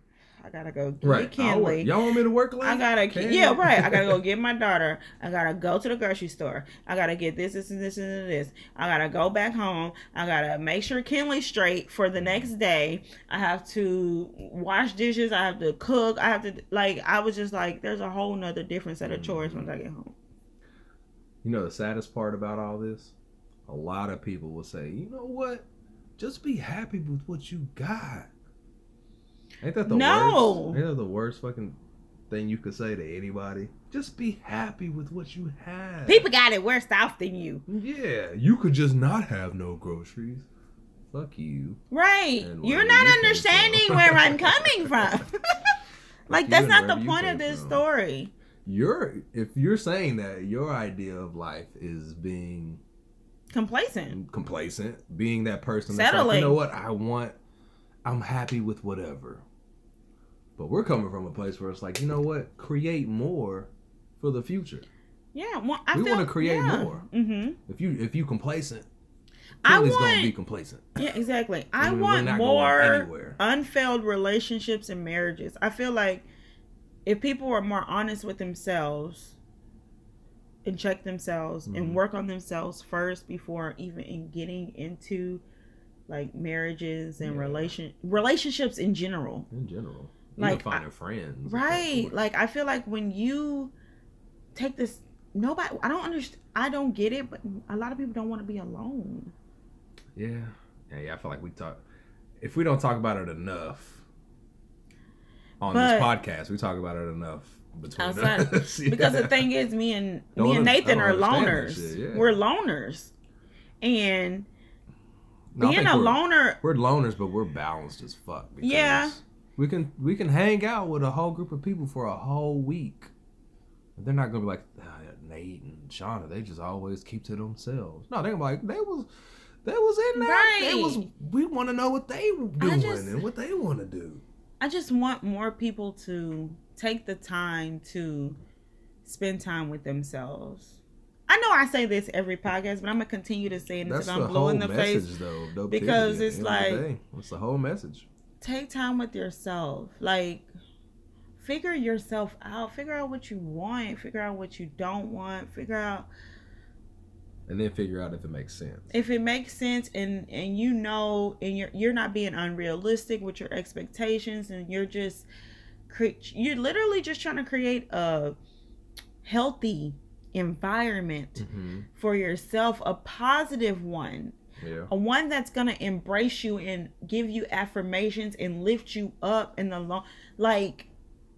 I gotta go get Right. I'll work. Kinley. Y'all want me to work late? I gotta, Can yeah, you? right. I gotta go get my daughter. I gotta go to the grocery store. I gotta get this, this, and this, and this. I gotta go back home. I gotta make sure Kinley's straight for the next day. I have to wash dishes. I have to cook. I have to, like, I was just like, there's a whole nother different set of chores once I get home. You know the saddest part about all this? A lot of people will say, you know what? Just be happy with what you got. Ain't that the No. worst? Ain't that the worst fucking thing you could say to anybody? Just be happy with what you have. People got it worse off than you. Yeah, you could just not have no groceries. Fuck you. Right. And You're wherever not you came understanding from. where I'm coming from. Like, you that's and not the wherever you point of came this from. story. You're if you're saying that your idea of life is being Complacent. complacent, being that person that's like, Settling. you know what, I want, I'm happy with whatever. But we're coming from a place where it's like, you know what, create more for the future. Yeah. Well, I We feel, wanna create yeah. more. Mm-hmm. If you if you complacent, I Kelly's want, gonna be complacent. yeah, exactly. I We're want not going more anywhere. unfailed relationships and marriages. I feel like if people were more honest with themselves and check themselves Mhm. and work on themselves first before even in getting into like marriages and Yeah. relation relationships in general. In general, Like, even finding friends, Right. Like, I feel like when you take this, nobody, I don't understand, I don't get it, but a lot of people don't want to be alone. yeah, yeah, yeah. I feel like we talk. If we don't talk about it enough on But- this podcast, we talk about it enough between Outside, us. Yeah. because the thing is, me and Don't me and un- I Nathan don't are understand that loners. shit, yeah. We're loners, and No, I being think a we're- loner, We're loners, but we're balanced as fuck. Because Yeah. We can we can hang out with a whole group of people for a whole week. They're not gonna be like "Ah, Nate and Shauna. They just always keep to themselves. No, they're gonna be like they was they was in there. They Right. was. We want to know what they were I doing just- and what they want to do. I just want more people to take the time to spend time with themselves. I know I say this every podcast, but I'm gonna continue to say it That's until the I'm blue whole in the message, face. though. of Dope because Kennedy at it's the end of the like- day. That's the whole message. Take time with yourself. Like, figure yourself out. Figure out what you want. Figure out what you don't want. Figure out And then figure out if it makes sense. if it makes sense, and and you know, and you're you're not being unrealistic with your expectations, and you're just cre- you're literally just trying to create a healthy environment hmm for yourself, a positive one. Yeah. A one that's gonna embrace you and give you affirmations and lift you up in the long, like,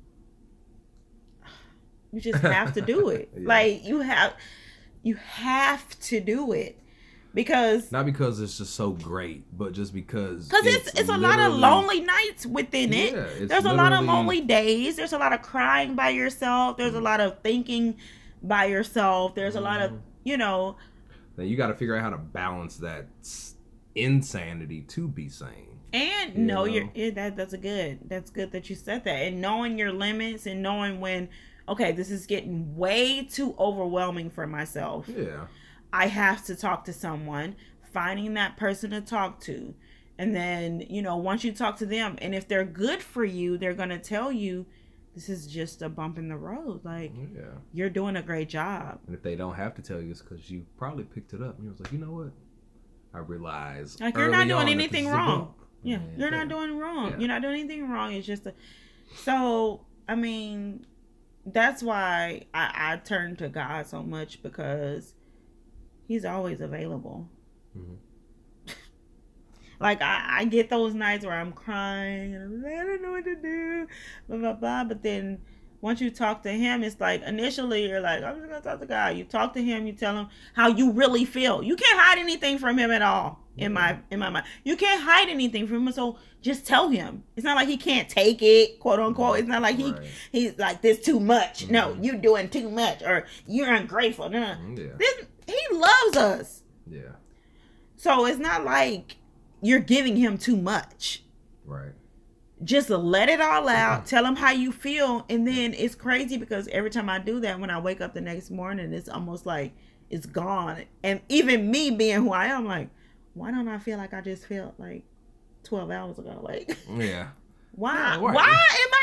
you just have to do it. Yeah. Like, you have you have to do it, because Not because it's just so great, but just because because it's it's a lot of literally- lonely nights within it. Yeah, it's There's a lot of literally- lonely days. There's a lot of crying by yourself. There's a lot of thinking by yourself. There's a lot of, Mhm. you know, Then you got to figure out how to balance that s- insanity to be sane. and You know know? your yeah, that that's a good that's good that you said that, and knowing your limits and knowing when, okay, this is getting way too overwhelming for myself. Yeah. I have to talk to someone, finding that person to talk to. And then, you know, once you talk to them, and if they're good for you, they're going to tell you this is just a bump in the road. Like, Yeah. you're doing a great job. And if they don't have to tell you, it's because you probably picked it up and you was like, you know what? I realize Like, you're not early doing on that anything this is a wrong. bump. Yeah, Yeah, you're not yeah. doing wrong. Yeah. You're not doing anything wrong. It's just a... So, I mean, that's why I, I turn to God so much, because he's always available. Mhm. Like, I, I get those nights where I'm crying and I'm like, I don't know what to do, blah, blah, blah. But then once you talk to him, it's like, initially you're like, I'm just going to talk to God. You talk to him, you tell him how you really feel. You can't hide anything from him at all, in my in my mind. You can't hide anything from him, so just tell him. It's not like he can't take it, quote unquote. It's not like he Right. he's like, this too much. No, Mhm. you doing too much, or you're ungrateful. No, Mm, Yeah. this, he loves us. Yeah. So it's not like you're giving him too much. Right. Just let it all out. Tell him how you feel. And then it's crazy because every time I do that, when I wake up the next morning, it's almost like it's gone. And even me being who I am, like, why don't I feel like I just felt like twelve hours ago? Like, Yeah. why? Yeah, right. Why am I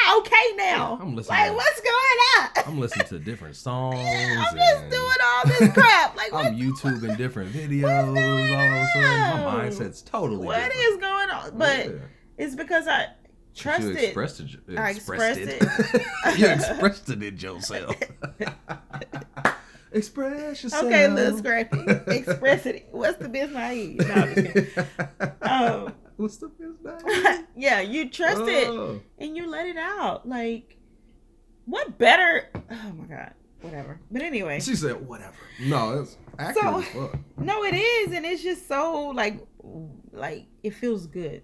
not okay now. I'm listening. Like, to, what's going on? I'm listening to different songs. I'm just and doing all this crap. Like, what, I'm YouTubing different videos. All of a sudden, my mindset's totally what different. is going on? But Yeah. it's because I trust you it. expressed it. I Expressed expressed it. You expressed it yourself. Express yourself. Okay, little Scrappy. Express it. What's the business I eat? No, I'm just kidding. Um, What's the business? yeah, you trust it Oh. and you let it out. Like, what better? Oh my God, whatever. But anyway, She said, whatever. No, it's accurate So- as fuck. no, it is, and it's just so like, like it feels good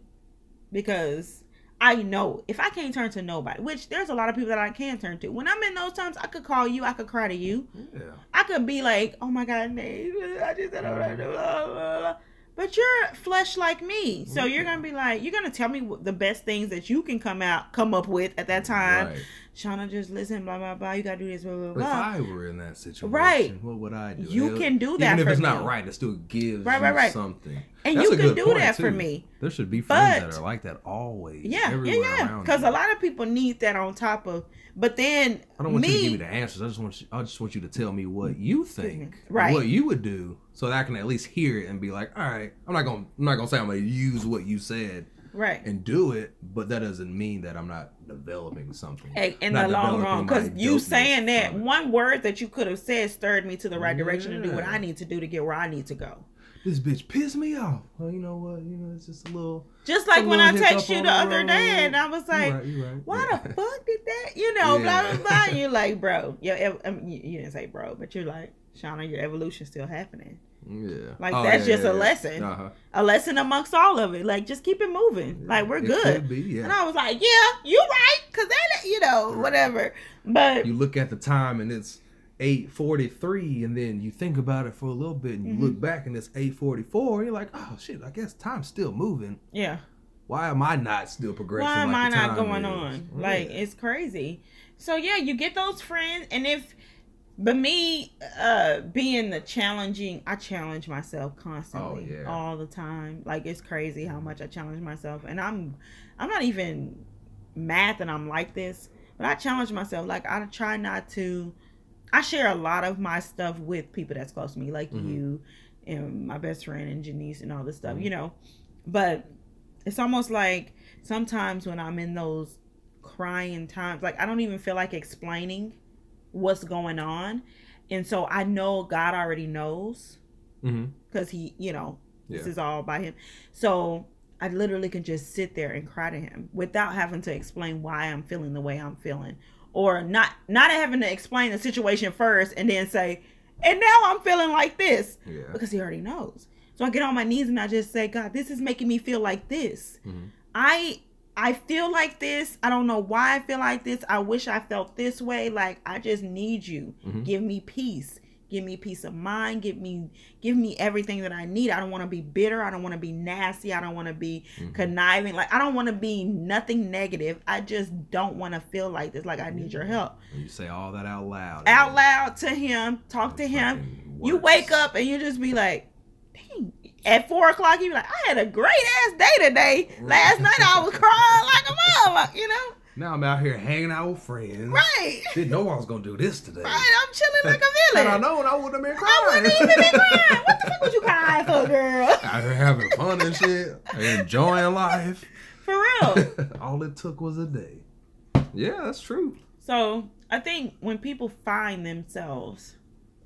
because I know if I can't turn to nobody, which there's a lot of people that I can turn to. When I'm in those times, I could call you, I could cry to you, Yeah. I could be like, oh my God, Nate, I just said, blah, blah, blah, blah. But you're flesh like me, so you're gonna be like, you're gonna tell me what the best things that you can come out, come up with at that time. Right. Shauna, just listen, blah blah blah. You gotta do this, blah blah If blah. I were in that situation, Right. what would I do? You Hell, can do that Even if for it's me. not right, it still gives Right, you right, right. something. And That's you a can good do point, that for too. me. There should be friends But- that are like that always. Yeah, yeah, everywhere yeah. around Because you. a lot of people need that on top of. But then I don't want me, you to give me the answers. I just want you, I just want you to tell me what you think, Right. what you would do, so that I can at least hear it and be like, all right, I'm not gonna, I'm not gonna say I'm gonna use what you said right. and do it, but that doesn't mean that I'm not developing something. Hey, in Not the long developing run, my because you dopeness saying that from it. one word that you could have said stirred me to the right direction to do what Yeah. I need to do to get where I need to go. This bitch pissed me off. Well, you know what? You know, it's just a little. Just like a when I little text hiccup you on the the other day, road. and I was You like, right, you right. "Why Yeah. the fuck did that?" You know, blah Yeah. blah blah. And you're like, "Bro, your ev- I mean, you, you didn't say bro, but you're like, Shauna, your evolution's still happening. Yeah. Like, Oh, that's yeah, just yeah, a yeah. lesson. Uh-huh. A lesson amongst all of it. Like, just keep it moving. Like, we're It good." could be, yeah. And I was like, "Yeah, you right, cause that, you know, whatever." But You look at the time and it's eight forty-three, and then you think about it for a little bit, and you Mm-hmm. look back and it's eight forty-four. And you're like, oh shit, I guess time's still moving. yeah. Why am I not still progressing? Why am like I the not time going is? on? Yeah. Like, it's crazy. So yeah, you get those friends, and if, but me, uh, being the challenging, I challenge myself constantly, Oh, yeah. all the time. Like, it's crazy how much I challenge myself, and I'm, I'm not even mad that I'm like this, but I challenge myself. Like, I try not to. I share a lot of my stuff with people that's close to me, like Mhm. you and my best friend and Janice and all this stuff, Mhm. you know. But it's almost like sometimes when I'm in those crying times, like I don't even feel like explaining what's going on. And so I know God already knows Mhm. because he, you know, this Yeah. is all by him. So I literally can just sit there and cry to him without having to explain why I'm feeling the way I'm feeling, or not not having to explain the situation first and then say, and now I'm feeling like this, Yeah. because he already knows. So I get on my knees and I just say, God, this is making me feel like this. Mhm. I I feel like this. I don't know why I feel like this. I wish I felt this way. Like, I just need you. Mhm. Give me peace. Give me peace of mind. Give me give me everything that I need. I don't want to be bitter. I don't want to be nasty. I don't want to be Mhm. conniving. Like, I don't want to be nothing negative. I just don't want to feel like this. Like, I need your help. And you say all that out loud. Out and loud to him. Talk to it him. fucking You works. wake up and you just be like, dang. At four o'clock, you be like, I had a great ass day today. Last night I was crying like a mama, you know? Now I'm out here hanging out with friends. Right. Didn't know I was gonna do this today. Right, I'm chilling like a Had I villain. known, I wouldn't have been I crying. wouldn't even be crying. What the fuck was you crying for, girl? Out here having fun and shit, enjoying life. For real. All it took was a day. Yeah, that's true. So I think when people find themselves,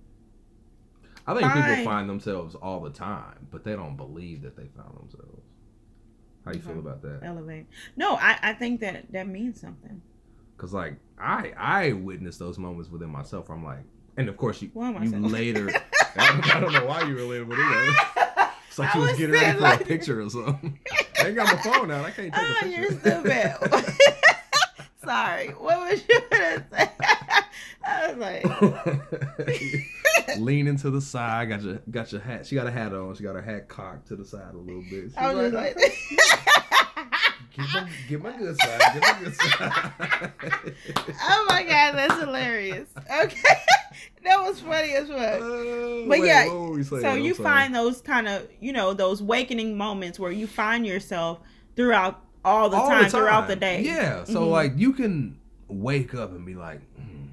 I think Fine. people find themselves all the time, but they don't believe that they found themselves. How you feel Okay. about that? elevate. No, I, I think that that means something. Because like I I witnessed those moments within myself where I'm like, and of course you Why am I you saying- later. I don't, I don't know why you related with it. It's like I you was was getting ready saying for like- a picture or something. I ain't got my phone out. I can't take a Oh, picture. you're stupid. Sorry. What was you gonna say? I was like, Leaning to the side, got your got your hat. She got a hat on. She got her hat cocked to the side a little bit. She's I was just like, get my, get my good side. Get my good side. oh my God, that's hilarious. Okay. That was funny as fuck. Uh, But wait, yeah, what were we saying? So I'm you sorry. find those kind of, you know, those awakening moments where you find yourself throughout all the all time the time throughout the day. Yeah. So Mhm. like you can wake up and be like, hmm,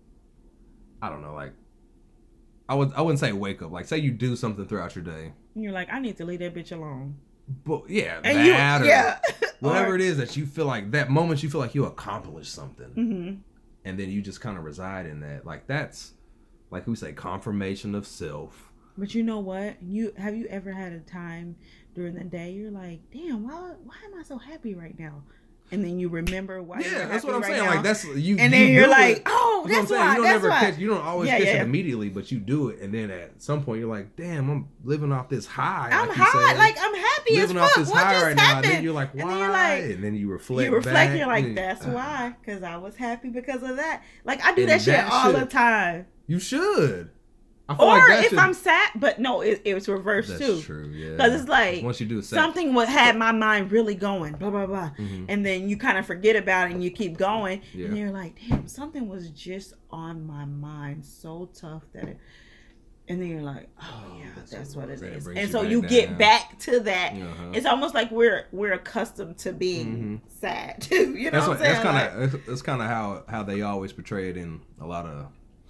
I don't know, like I would I wouldn't say wake up. Like say you do something throughout your day. And you're like, I need to leave that bitch alone. But yeah, And that you, or yeah, whatever Or- it is that you feel like that moment you feel like you accomplished something. Mhm. And then you just kind of reside in that. Like that's like we say confirmation of self. But you know what? You have you ever had a time during the day you're like, damn, why why am I so happy right now? And then you remember why. Yeah, you're that's what happy I'm right saying. now. Like that's you. And you then you're do like, it. oh, That's that's what I'm saying. why. You don't That's ever why. catch. You don't always Yeah, catch yeah, it yeah. immediately, but you do it, and then at some point you're like, damn, I'm living off this high. I'm like you high, said. like I'm happy living as off fuck. this What high just right now. happened? And then you're like, why? And then you're like, and then you reflect. you reflect. back, You're like, and- that's uh, why, because I was happy because of that. Like I do And that shit that all the should- time. You should. I feel Or like that if should- I'm sad, but no, it, it was reversed that's too. true. Yeah. Because it's like once you do set, something would had my mind really going, blah blah blah, Mhm. and then you kind of forget about it and you keep going, Yeah. and you're like, damn, something was just on my mind so tough that it. And then you're like, oh, Oh, yeah, that's that's, what what it it was. And it is. brings And you so back you down. get back to that. Uh-huh. It's almost like we're we're accustomed to being Mhm. sad too. You know That's what what, I'm that's saying? kind Like, of that's kind of how how they always portray it in a lot of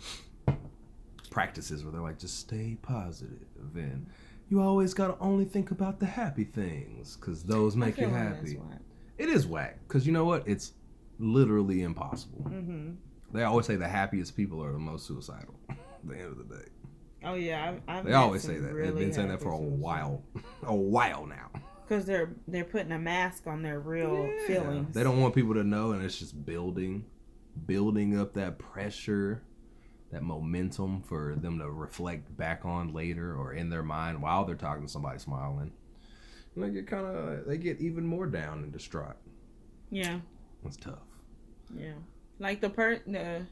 practices where they're like, just stay positive, and you always gotta only think about the happy things because those I make you feel like that's happy. why. It is whack because you know what? It's literally impossible. Mhm. They always say the happiest people are the most suicidal. At the end of the day, Oh yeah, I've, I've they met always some say that. They've really been saying that for a happy suicides. while, a while now. Because they're they're putting a mask on their real Yeah. feelings. They don't want people to know, and it's just building, building up that pressure, that momentum for them to reflect back on later or in their mind while they're talking to somebody smiling. And they get kind of, they get even more down and distraught. Yeah, It's tough. yeah. Like the per the.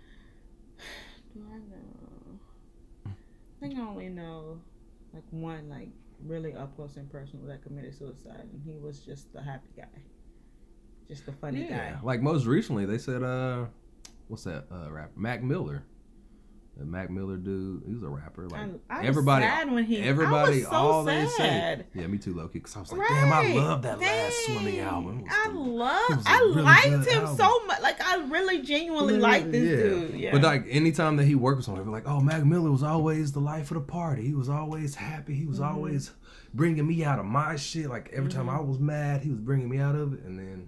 Do I know? I think I only know like one like really up close and personal that committed suicide, and he was just the happy guy, just the funny Yeah. guy. Like most recently, they said, uh, what's that uh, rapper? Mac Miller. The Mac Miller dude, he was a rapper. Like I, I was everybody, sad when he. everybody, I was so all sad. they said. Yeah, me too, Loki. Because I was like, damn, I Right. love that last Dang. Swimming album. It was I the- love. it was a I really liked good him album. so much. Like I really genuinely Yeah, like this yeah. dude. Yeah. But like anytime that he worked with someone, they'd be like, "Oh, Mac Miller was always the life of the party. He was always happy. He was Mhm. always bringing me out of my shit. Like every time Mhm. I was mad, he was bringing me out of it." And then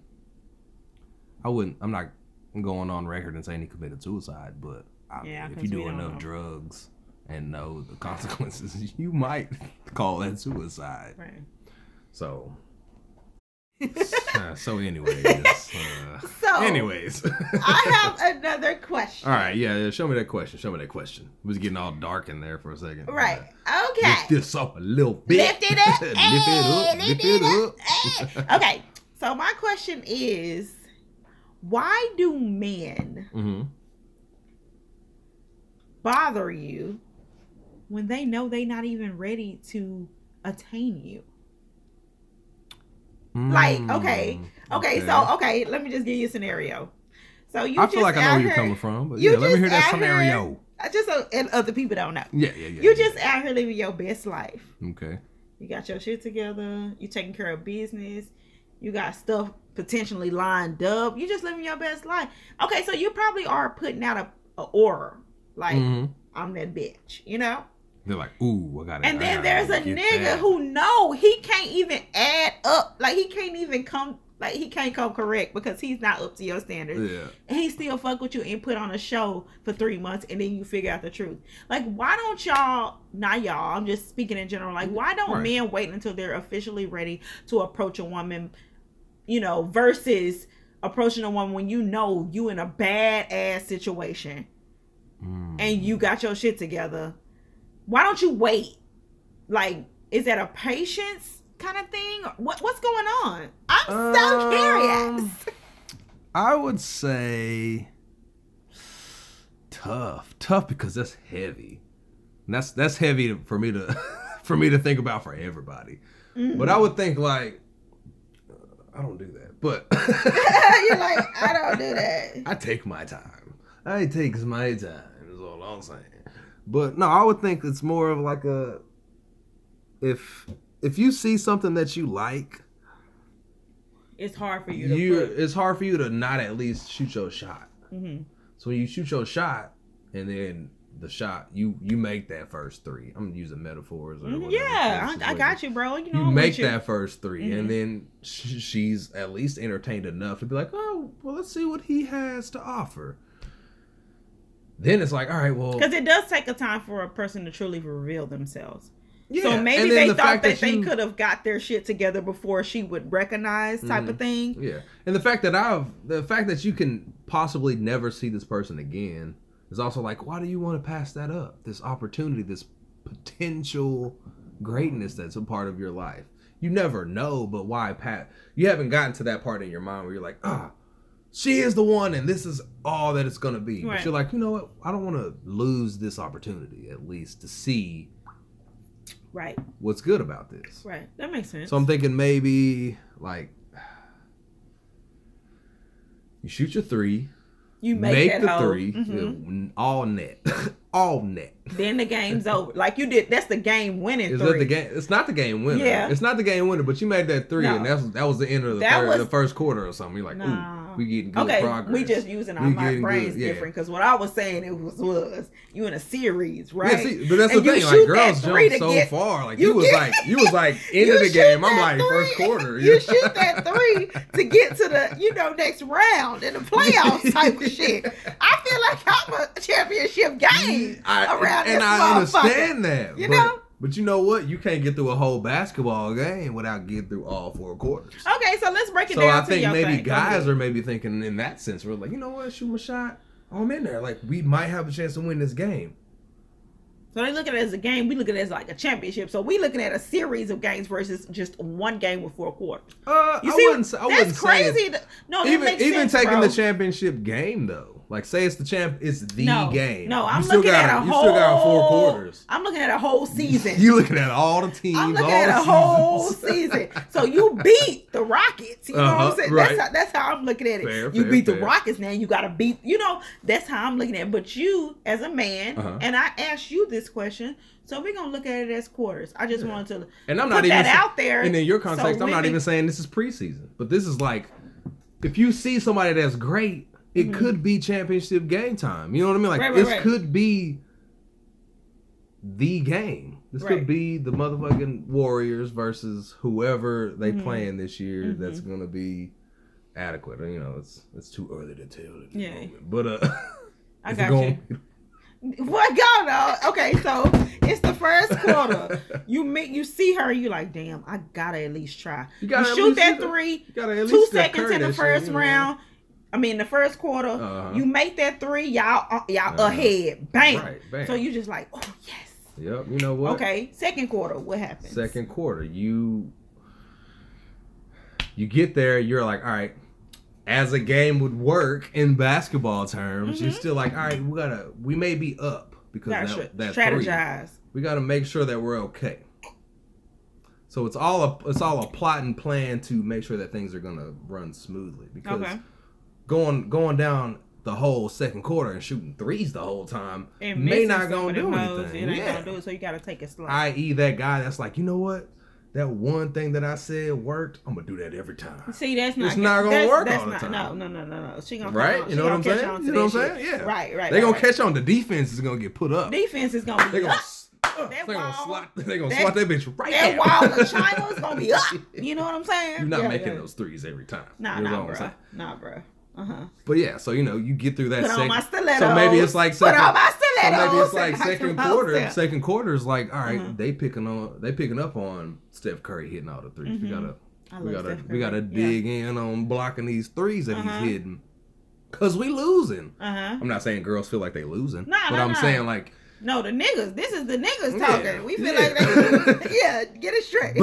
I wouldn't. I'm not going on record and saying he committed suicide, but I mean, Yeah, if 'cause you do we don't enough know. drugs and know the consequences, you might call that suicide. right. So. uh, so anyways, uh, So anyways, I have another question. All right, yeah, yeah. Show me that question. Show me that question. It was getting all dark in there for a second. Right. Uh, Okay. Lift this up a little bit. Lift it up. lift Hey, it up. lift Lift it it up. Hey. Okay. So my question is, why do men Mm-hmm. bother you when they know they're not even ready to attain you? Like, okay, Okay, so okay, let me just give you a scenario. So you I just feel like I know out where you're here- coming from, but you yeah, let me just hear that out scenario. here- I just so and other people don't know. Yeah, yeah, yeah. You yeah. just out here living your best life. Okay. You got your shit together. You taking care of business. You got stuff potentially lined up. You just living your best life. Okay, so you probably are putting out a, a aura like Mhm. I'm that bitch, you know. They're like, ooh, I got it. And then there's a nigga who know he can't even add up. Like he can't even come. Like he can't come correct because he's not up to your standards. Yeah. And he still fuck with you and put on a show for three months and then you figure out the truth. Like, why don't y'all, not y'all, I'm just speaking in general, like, why don't Right. men wait until they're officially ready to approach a woman, you know, versus approaching a woman when you know you in a bad ass situation Mm. and you got your shit together? Why don't you wait? Like, is that a patience kind of thing? What What's going on? I'm so Um, curious. I would say tough, tough because that's heavy. And that's that's heavy to, for me to for me to think about for everybody. Mhm. But I would think like uh, I don't do that. But You're like, I don't do that. I take my time. I takes my time. Is all I'm saying. But no, I would think it's more of like a if if you see something that you like It's hard for you to you put. it's hard for you to not at least shoot your shot. Mm-hmm. So when you shoot your shot and then the shot you you make that first three. I'm using metaphors. Or whatever. Yeah, I, I got you, bro. You know, you I'm make with you. that first three, Mm-hmm. and then sh- she's at least entertained enough to be like, oh, well, let's see what he has to offer. Then it's like, all right, well, Because it does take a time for a person to truly reveal themselves. yeah. So maybe And then they the thought fact that, they you- could have got their shit together before she would recognize, type of thing. Yeah, and the fact that I've the fact that you can possibly never see this person again is also like, why do you want to pass that up? This opportunity, this potential greatness that's a part of your life. You never know, but why pat? You haven't gotten to that part in your mind where you're like, ah, she is the one, and this is all that it's gonna be. Right. But you're like, you know what? I don't want to lose this opportunity, at least to see Right, what's good about this. right. That makes sense. So I'm thinking maybe like you shoot your three, you make, make that the hoe. three, Mhm. yeah, all net, all net. Then the game's over. Like you did. That's the game winning Is three. that the game? It's not the game winner. Yeah. It's not the game winner, but you made that three, No. and that's that was the end of the That third, was- the first quarter or something. You're like, Nah. ooh, we getting good Okay, progress. we just using our We my getting brains good, yeah. different because what I was saying it was was you in a series, right? Yeah, see, but that's And the you thing. shoot Like girls that three jump to so get- far. Like you you, was get- like you was like end You of the shoot game. I'm that like first three- quarter. You shoot that three to get to the you know next round in the playoffs type of shit. I feel like I'm a championship game I, around and this I motherfucker. understand that. You but, know? But you know what? You can't get through a whole basketball game without getting through all four quarters. Okay, so let's break it So down I to think your maybe thing. Go guys ahead. are maybe thinking in that sense. We're like, you know what? Shoot my shot. Oh, I'm in there. Like we might have a chance to win this game. So they look at it as a game. We look at it as like a championship. So we looking at a series of games versus just one game with four quarters. Uh, You I see, wouldn't. say- I wouldn't that's say it- crazy. to- no, that even makes even sense, taking bro. the championship game though. Like say it's the champ, it's the no, game. No, You I'm still looking got at a you whole. still got four quarters. I'm looking at a whole season. You looking at all the teams. I'm looking all at the a whole seasons. season. So you beat the Rockets. You know what Uh-huh, I'm saying? right. That's how that's how I'm looking at it. Fair, you fair, beat the fair. Rockets now. You gotta beat. You know that's how I'm looking at it. But you as a man, Uh-huh. and I asked you this question, so we're gonna look at it as quarters. I just Yeah. wanted to And I'm put not even that sa- out there. And in your so context, I'm not women- even saying this is preseason, but this is like if you see somebody that's great, it Mhm. could be championship game time. You know what I mean? Like Right, right, this right. could be the game. This Right. could be the motherfucking Warriors versus whoever they Mhm. playing this year. Mhm. That's gonna be adequate. You know, it's it's too early to tell. At this Yeah. moment. But uh, I it's got gonna- What go though? Okay, so it's the first quarter. You meet, you see her, you like, damn, I gotta at least try. You You, gotta at shoot least that see the- three, You gotta at two least seconds occur in the that shit, first you know? round. I mean, the first quarter, Uh-huh. you make that three, y'all, uh, y'all Uh-huh. ahead, bam. Right, bam. So you just like, oh yes. Yep. You know what? Okay, second quarter, what happens? Second quarter, you you get there, you're like, all right, as a game would work in basketball terms, you're Mhm. still like, all right, we gotta, we may be up because Gotta that, stra- that three, strategize. we gotta make sure that we're okay. So it's all a it's all a plot and plan to make sure that things are gonna run smoothly because Okay. going going down the whole second quarter and shooting threes the whole time And may missing not some gonna of do them hoes, anything. It ain't Yeah. gonna do it, so you gotta take it slow. that is that guy that's like, you know what? That one thing that I said worked. I'm gonna do that every time. See, that's not It's not gonna that's, work that's all the not, time. No, no, no, no, no. She gonna Right? Come on. You She know what gonna I'm catch saying? on to You know that what I'm shit. saying? Yeah. Right, right. They right, gonna right. catch on. The defense is gonna get put up. Defense is gonna They be gonna up. s- uh, That they gonna wall- slot. They gonna that- slot that bitch right That there. wall of China is gonna be up. You know what I'm saying? You're not Yeah, making yeah. those threes every time. Nah, You know nah, what I'm bro. saying? Nah, bro. Uh huh. But yeah, so you know, you get through that. Put on second, my stilettos. So maybe it's like Put second. on my So stilettos. maybe it's like and I second can quarter. roast them. Second quarter is like, all right, Uh-huh. they picking on, they picking up on Steph Curry hitting all the 3s We Mhm. gotta, I we love gotta, Steph we gotta Curry. Yeah. dig in on blocking these threes that Uh-huh. he's hitting, cause we losing. Uh-huh. I'm not saying girls feel like they losing, Nah, but nah, I'm nah. saying like, No, the niggas. This is the niggas Yeah, talking. We feel yeah. like they. Yeah, get it straight.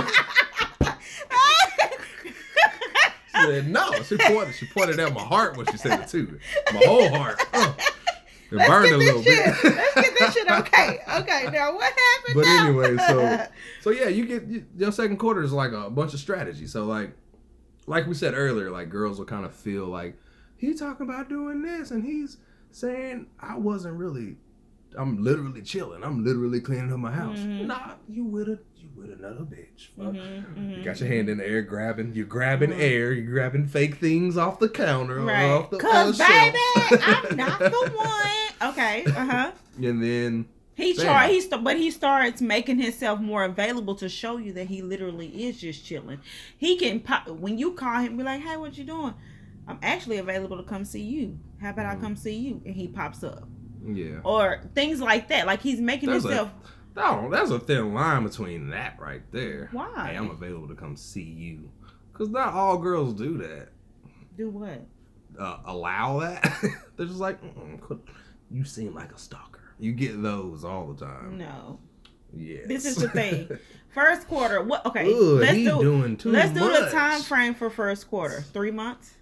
she said no. She pointed, she pointed at my heart when she said it too. My whole heart. Uh, it Let's burned get a this little shit. bit. Let's get this shit okay. Okay, now what happened But now? anyway, so so yeah, you get you, your second quarter is like a bunch of strategy. So like, like we said earlier, like girls will kind of feel like he's talking about doing this, and he's saying I wasn't really I'm literally chilling. I'm literally cleaning up my house. Mhm. Nah, you with a you with another bitch. Fuck. Mhm, You mhm. got your hand in the air, grabbing. You're grabbing Mhm. air. You're grabbing fake things off the counter, or Right. off the Cause uh, baby, shelf. I'm not the one. Okay. Uh huh. And then He Damn. tried. He st- but he starts making himself more available to show you that he literally is just chilling. He can pop when you call him, be like, "Hey, what you doing? I'm actually available to come see you. How about Mhm. I come see you?" And he pops up, yeah, or things like that. Like he's making There's himself. no, that's a thin line between that right there. Why? Hey, I'm available to come see you, because not all girls do that. Do what? Uh, allow that. They're just like, Mm-mm, could- you seem like a stalker. You get those all the time. No. Yes. This is the thing. First quarter. What? Okay. Ugh, let's he do. doing too Let's do the much. time frame for first quarter. Three months.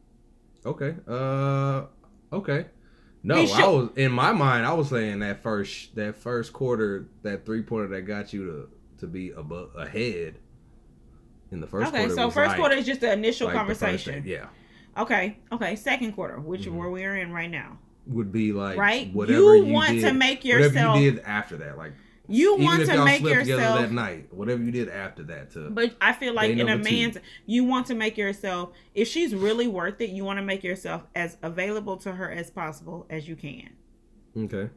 Okay. Uh. Okay. No, He I should- was in my mind. I was saying that first that first quarter, that three pointer that got you to to be above ahead. In the first Okay. quarter. So was first like, quarter is just the initial like the first conversation. day. Yeah. Okay. Okay. Second quarter, which Mhm. where we're in right now. Would be like Right? whatever You you, want did, to make whatever yourself- you did after that, like You even want if to y'all make slept together yourself. that night, whatever you did after that, to But I feel like Day in a number two. man's, you want to make yourself, if she's really worth it, you want to make yourself as available to her as possible as you can. okay,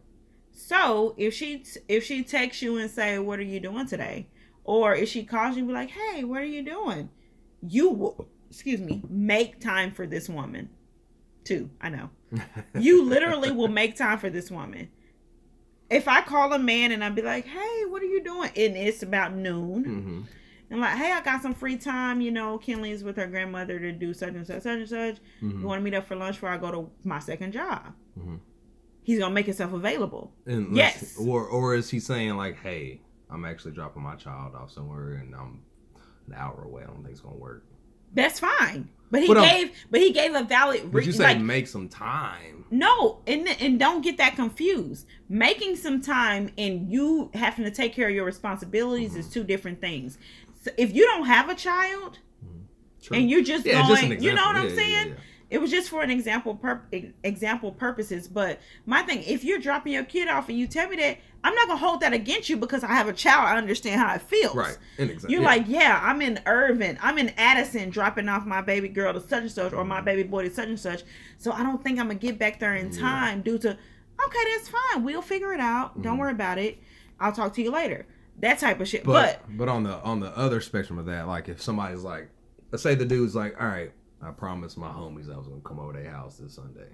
So if she if she texts you and say, "What are you doing today?" or if she calls you and be like, "Hey, what are you doing?" You will, excuse me, make time for this woman. Too, I know. You literally will make time for this woman. If I call a man and I'd be like, "Hey, what are you doing?" and it's about noon. hmm I'm like, "Hey, I got some free time. You know, Kinley's with her grandmother to do such and such, such and such. hmm You want to meet up for lunch before I go to my second job?" hmm He's gonna make himself available. And Yes. yes, or or is he saying like, "Hey, I'm actually dropping my child off somewhere and I'm an hour away. I don't think it's gonna work." That's fine. But he But, um, gave, but he gave a valid. But Re- you say like, make some time. no, and and don't get that confused. Making some time and you having to take care of your responsibilities Mm-hmm. is two different things. So if you don't have a child True. and you're just Yeah, going, just an you know what example. I'm Yeah, saying? yeah, yeah. It was just for an example, pur- example purposes. But my thing, if you're dropping your kid off and you tell me that, I'm not gonna hold that against you because I have a child. I understand how it feels. Right. An example. You're yeah. like, yeah, I'm in Irvin. I'm in Addison dropping off my baby girl to such and such or my baby boy to such and such. So I don't think I'm going to get back there in Yeah. time due to, okay, that's fine. We'll figure it out. Don't Mhm. worry about it. I'll talk to you later. That type of shit. But But, but on the on the other spectrum of that, like if somebody's like, let's say the dude's like, all right, I promised my homies I was gonna come over their house this Sunday.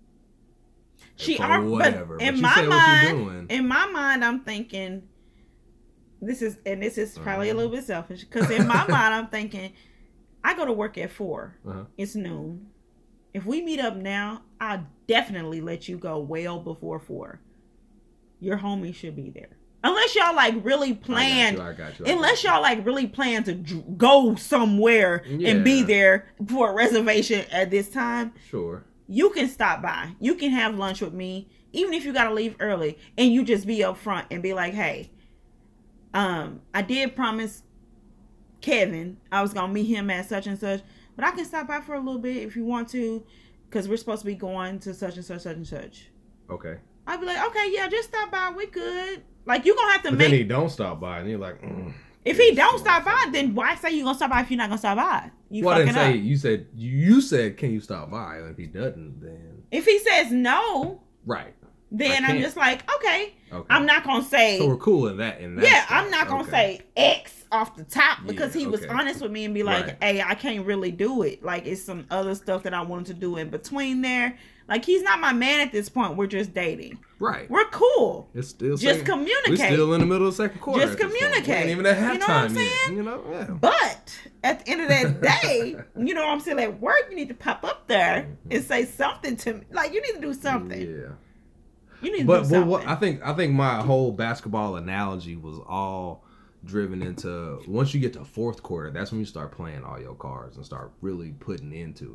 she For are, whatever. but in you my say what mind, you're doing. in my mind, I'm thinking, this is, and this is probably Uh-huh. a little bit selfish because in my mind, I'm thinking, I go to work at four. Uh-huh. It's noon. If we meet up now, I'll definitely let you go well before four. Your homie should be there. Unless y'all like really plan, I got you. I got you. I unless got y'all like really plan to dr- go somewhere and be Yeah. there for a reservation at this time, you. Sure. you can stop by. You can have lunch with me, even if you gotta leave early, and you just be up front and be like, "Hey, um, I did promise Kevin I was gonna meet him at such and such, but I can stop by for a little bit if you want to, because we're supposed to be going to such and such, such and such." Okay. I'd be like, "Okay, yeah, just stop by. We good." Like you gonna have to But make. then he don't stop by, and you're like, mm. If he Yes, don't you stop by, motherfucker. then why say you gonna stop by if you're not gonna stop by? You Well, I fucking didn't say up. you said you said can you stop by, and if he doesn't, then If he says no, right. then I I'm can't. just like, okay, Okay. I'm not gonna say. So we're cool in that. In that Yeah, sense. I'm not gonna Okay. say X off the top because Yeah, he was okay. honest with me and be like, Right. "Hey, I can't really do it. Like, it's some other stuff that I wanted to do in between there. Like, he's not my man at this point. We're just dating. Right. We're cool. It's still Just second- communicate. We're still in the middle of the second quarter. Just at this point. We communicate. ain't even at halftime You know what I'm yet. saying? You know, yeah. But at the end of that day, you know, I'm still at work. You need to pop up there and say something to me. Like, you need to do something. Yeah. You need to But do but something. what I think I think my whole basketball analogy was all driven into once you get to fourth quarter, that's when you start playing all your cards and start really putting into it.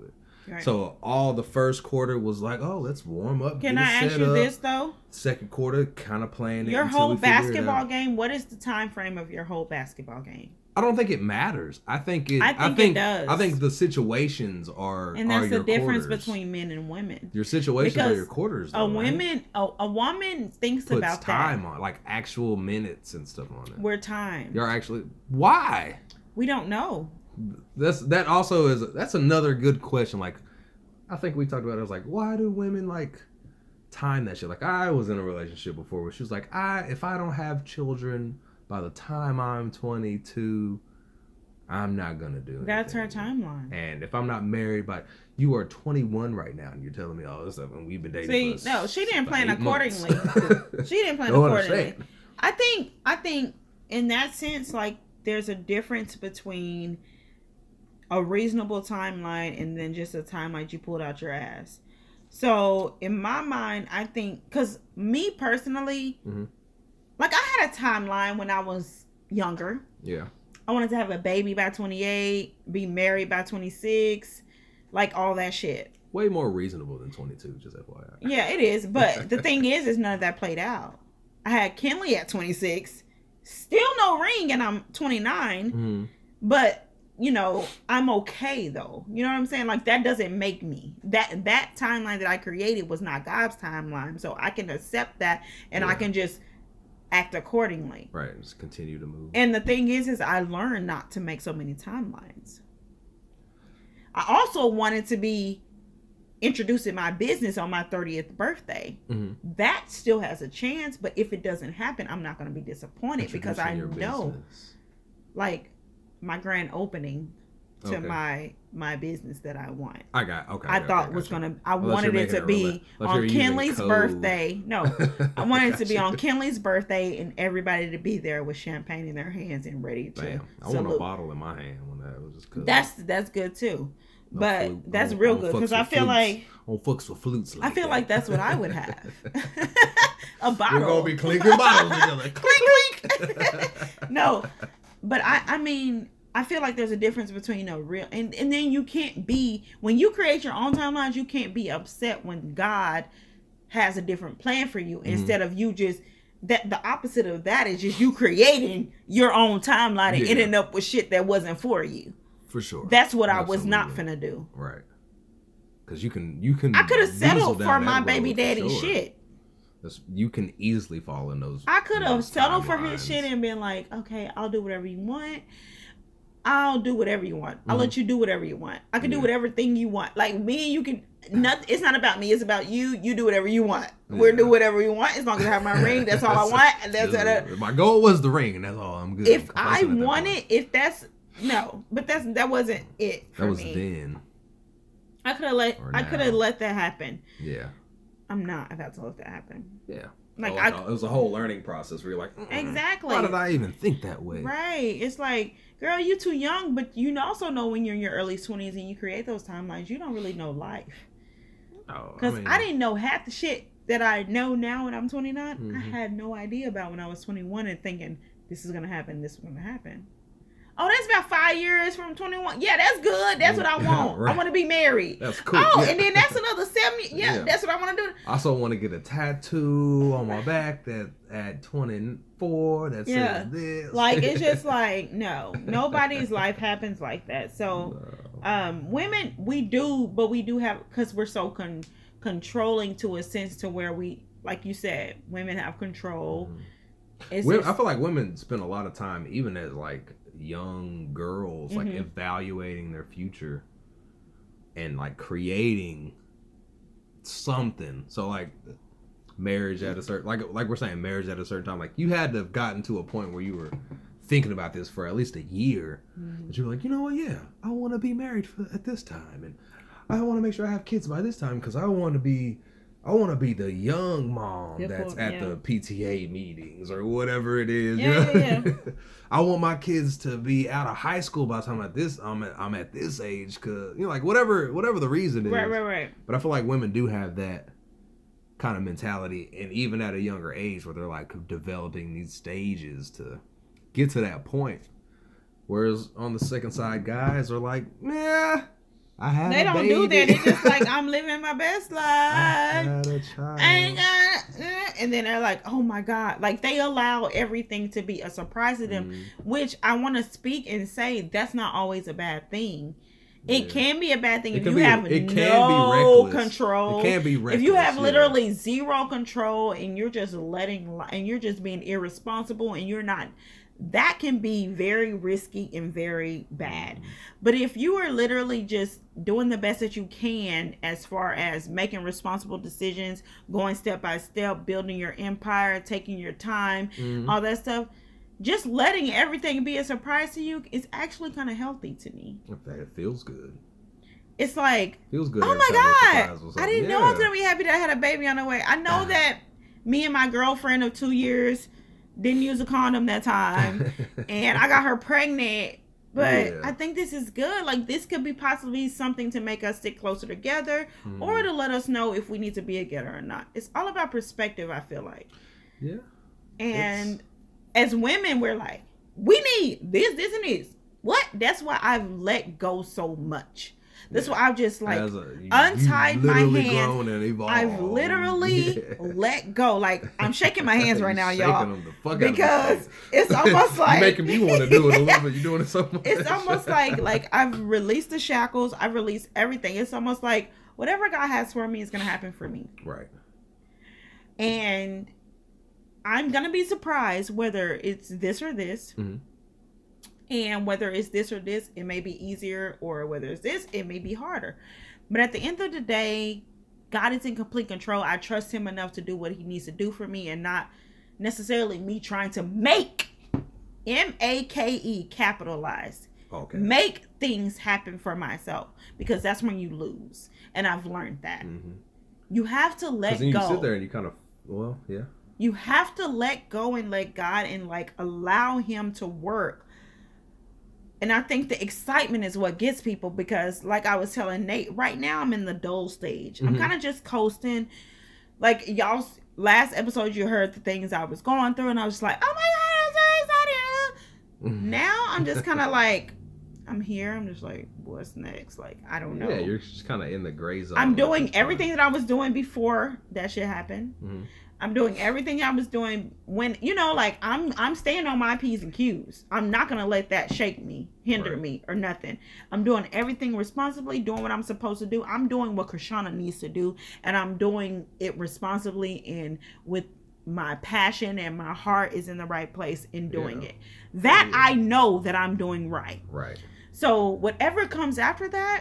Right. So all the first quarter was like, oh, let's warm up. Can get I it ask set you up. this though? Second quarter, kind of playing it. Your until whole we figure it basketball out. game. What is the time frame of your whole basketball game? I don't think it matters. I think it. I think I think it does. I think the situations are. And are that's the your difference quarters. between men and women. Your situations Because are your quarters. Though, A right? woman, a, a woman thinks Puts about time that. on, like actual minutes and stuff on it. We're time. You're actually why? We don't know. That's that also is that's another good question. Like, I think we talked about it. I was like, why do women like time that shit? Like, I was in a relationship before where she was like, I if I don't have children by the time I'm twenty-two, I'm not gonna do it. That's her timeline. And if I'm not married, but you are twenty-one right now, and you're telling me all this stuff, and we've been dating. See, for no, she didn't about plan eight months. accordingly. She didn't plan Know what I'm accordingly. saying? I think, I think, in that sense, like there's a difference between a reasonable timeline and then just a timeline you pulled out your ass. So in my mind, I think, because me personally, Mm-hmm. like I had a timeline when I was younger. Yeah. I wanted to have a baby by twenty-eight, be married by twenty-six, like all that shit. Way more reasonable than twenty-two, just F Y I. Yeah, it is. But the thing is, is none of that played out. I had Kinley at twenty-six, still no ring, and I'm twenty-nine. Mm-hmm. But you know, I'm okay though. You know what I'm saying? Like that doesn't make me. That that timeline that I created was not God's timeline, so I can accept that, and Yeah. I can just act accordingly. Right. Just continue to move. And the thing is, is I learned not to make so many timelines. I also wanted to be introducing my business on my thirtieth birthday. Mm-hmm. That still has a chance, but if it doesn't happen, I'm not going to be disappointed because I Introducing your know, business. like, my grand opening to Okay. my my business that I want. I got okay. I okay, thought okay, was gotcha. gonna. I Unless wanted you're it to making it be rela- unless on you're using Kinley's code. birthday. No, I wanted it to be Gotcha. on Kinley's birthday, and everybody to be there with champagne in their hands and ready to Damn, I salute. want a bottle in my hand when that was just. 'Cause That's that's good too, no but flute. I that's don't- real I don't good fucks because I with feel flutes. like I don't fucks with flutes. I Like feel that. like that's what I would have. A bottle. We're gonna be clinking bottles together. Clink, clink. No, but I I mean I feel like there's a difference between a real and and then you can't be when you create your own timelines. You can't be upset when God has a different plan for you instead of you just. That the opposite of that is just you creating your own timeline and Yeah. ending up with shit that wasn't for you. For sure. That's what I was not Absolutely. finna do. Right. Because you can you can. I could have weasel settled down for that my road baby for daddy sure. shit. That's- You can easily fall in those. I could in have those settled for his timelines. shit and been like, okay, I'll do whatever you want. I'll do whatever you want. I'll Mhm. let you do whatever you want. I can do Yeah. whatever thing you want. Like me and you can. Not. It's not about me. It's about you. You do whatever you want. We'll Yeah. do whatever you want as long as I have my ring. That's all I want. And that's Just- it. my goal was the ring, and that's all. I'm good. If I'm I complacent at that want point. it, if that's no, but that's that wasn't it for that was me. then. I could have let. Or I could have now. let that happen. Yeah. I'm not about to let that happen. Yeah. Like Oh, I. no, it was a whole learning process where you're like, "Mm-mm, Exactly. Why did I even think that way? Right. It's like, girl, you too young, but you also know when you're in your early twenties and you create those timelines, you don't really know life. Oh, Because I, mean, didn't know half the shit that I know now when I'm twenty-nine. I Mhm. had no idea about when I was twenty-one and thinking, this is going to happen, this is going to happen. Oh, that's about five years from twenty-one. Yeah, that's good. That's what I want. Right. I want to be married. That's cool. Oh, Yeah. and then that's another seven. Yeah, Yeah. that's what I want to do. I also want to get a tattoo on my back that at twenty-four that Yeah. says this. Like, it's just like, no, nobody's life happens like that. So, No. um women we do but we do have because we're so con- controlling to a sense to where we like you said women have control. It's Women- just- I feel like women spend a lot of time, even as like young girls, like Mhm. evaluating their future and like creating something. So like marriage at a certain like like we're saying marriage at a certain time. Like you had to have gotten to a point where you were thinking about this for at least a year. Mhm. But you were like, you know what? Yeah, I want to be married for, at this time, and I want to make sure I have kids by this time because I want to be, I want to be the young mom Good that's point, at yeah. the P T A meetings or whatever it is. Yeah, you know? yeah, yeah. I want my kids to be out of high school by the time at this I'm at, I'm at this age because you know like whatever whatever the reason is. right right right But I feel like women do have that kind of mentality, and even at a younger age where they're like developing these stages to get to that point. Whereas on the second side, guys are like, yeah, I had They a don't baby. do that. It's just like, I'm living my best life. I had a child. I ain't got, uh, and then they're like, oh my God. Like, they allow everything to be a surprise to them, Mm. which I want to speak and say that's not always a bad thing. It Yeah. can be a bad thing It if can you be- have it can be no reckless. control. It can be If you have reckless, yeah. literally zero control and you're just letting, li- and you're just being irresponsible and you're not, that can be very risky and very bad. But if you are literally just doing the best that you can as far as making responsible decisions, going step by step, building your empire, taking your time, Mhm. all that stuff, just letting everything be a surprise to you is actually kind of healthy to me. In fact, it feels good. It's like, Feels good. oh every my time you're God, surprised with I something. didn't know I was Yeah. going to be happy that I had a baby on the way. I know that me and my girlfriend of two years didn't use a condom that time. And I got her pregnant. But Yeah. I think this is good. Like, this could be possibly something to make us stick closer together Mhm. or to let us know if we need to be together or not. It's all about perspective, I feel like. Yeah. And as women, we're like, we need this, this, and this. What? That's why I've let go so much. That's Yeah. why I've just like As a- you- untied you've my literally hands. grown and evolved. I've literally Yeah. let go. Like, I'm shaking my hands right now, You're y'all. shaking them the fuck out of the Because face. it's almost like You're making me want to do it a little bit. You're doing it so much. it's almost like like I've released the shackles. I've released everything. It's almost like whatever God has for me is gonna happen for me. Right. And I'm gonna be surprised whether it's this or this. Mhm. And whether it's this or this, it may be easier, or whether it's this, it may be harder. But at the end of the day, God is in complete control. I trust him enough to do what he needs to do for me, and not necessarily me trying to make, M A K E, capitalized, Okay. make things happen for myself, because that's when you lose. And I've learned that. Mhm. You have to let 'Cause then you go. sit there and you kind of, well, yeah. You have to let go and let God and like allow him to work. And I think the excitement is what gets people, because like I was telling Nate, right now I'm in the dull stage. I'm Mhm. kind of just coasting. Like y'all last episode you heard the things I was going through and I was just like, oh my God, I'm so excited. Mhm. Now I'm just kind of like, I'm here. I'm just like, what's next? Like, I don't know. Yeah, you're just kind of in the gray zone. I'm at doing this point. everything that I was doing before that shit happened. Mhm. I'm doing everything I was doing when, you know, like I'm I'm staying on my P's and Q's. I'm not going to let that shake me, hinder Right. me or nothing. I'm doing everything responsibly, doing what I'm supposed to do. I'm doing what Krishana needs to do, and I'm doing it responsibly and with my passion, and my heart is in the right place in doing Yeah. it. That Yeah. I know that I'm doing right. Right. So whatever comes after that,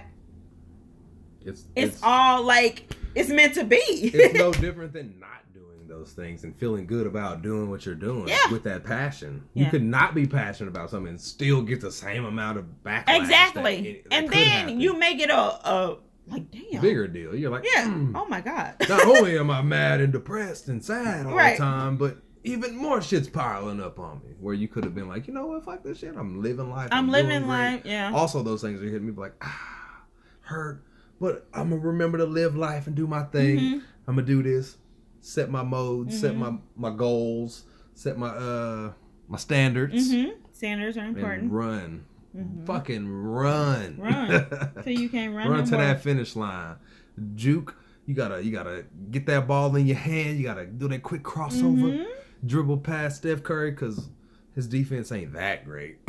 It's it's, all like it's meant to be. it's no different than not doing those things and feeling good about doing what you're doing Yeah. with that passion. Yeah. You could not be passionate about something and still get the same amount of backlash. Exactly. that it- that And could then happen. you make it a, a like damn. bigger deal. You're like, Yeah. "Hmm, Oh my God. not only am I mad and depressed and sad all Right. the time, but even more shit's piling up on me. Where you could have been like, you know what, fuck this shit. I'm living life. I'm doing living great." life. Yeah. Also, those things are hitting me like, ah, hurt. But I'm gonna remember to live life and do my thing. Mhm. I'm gonna do this. Set my modes. Set Mhm. my my goals. Set my uh my standards. Mhm. Standards are And important. run. Mhm. Fucking run. Run. So you can't run. Run no to more. that finish line. Juke. You gotta you gotta get that ball in your hand. You gotta do that quick crossover. Mhm. Dribble past Steph Curry because his defense ain't that great.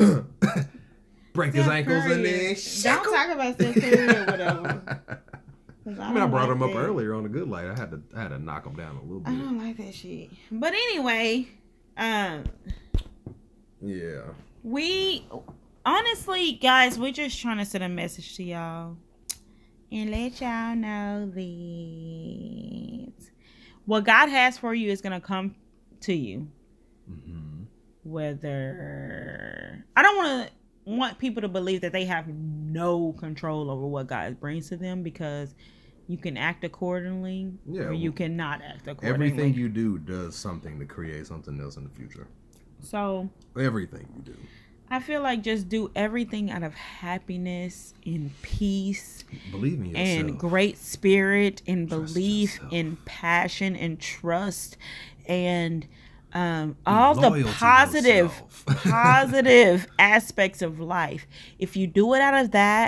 Break his Steph ankles Curry and then is- Don't talk about Steph Curry or whatever. 'Cause I mean, I don't brought like him up that. earlier on the good light. I had to I had to knock him down a little I bit. don't like that shit. But anyway, um, Yeah. we honestly, guys, we're just trying to send a message to y'all and let y'all know that what God has for you is gonna come to you. Mm-hmm. Whether I don't want to want people to believe that they have no control over what God brings to them, because you can act accordingly, Yeah, or you cannot act accordingly. Everything you do does something to create something else in the future. So Everything you do. I feel like just do everything out of happiness and peace Believe in yourself. and great spirit and Trust belief yourself. and passion and trust and um, all the loyal to positive yourself. positive aspects of life. If you do it out of that,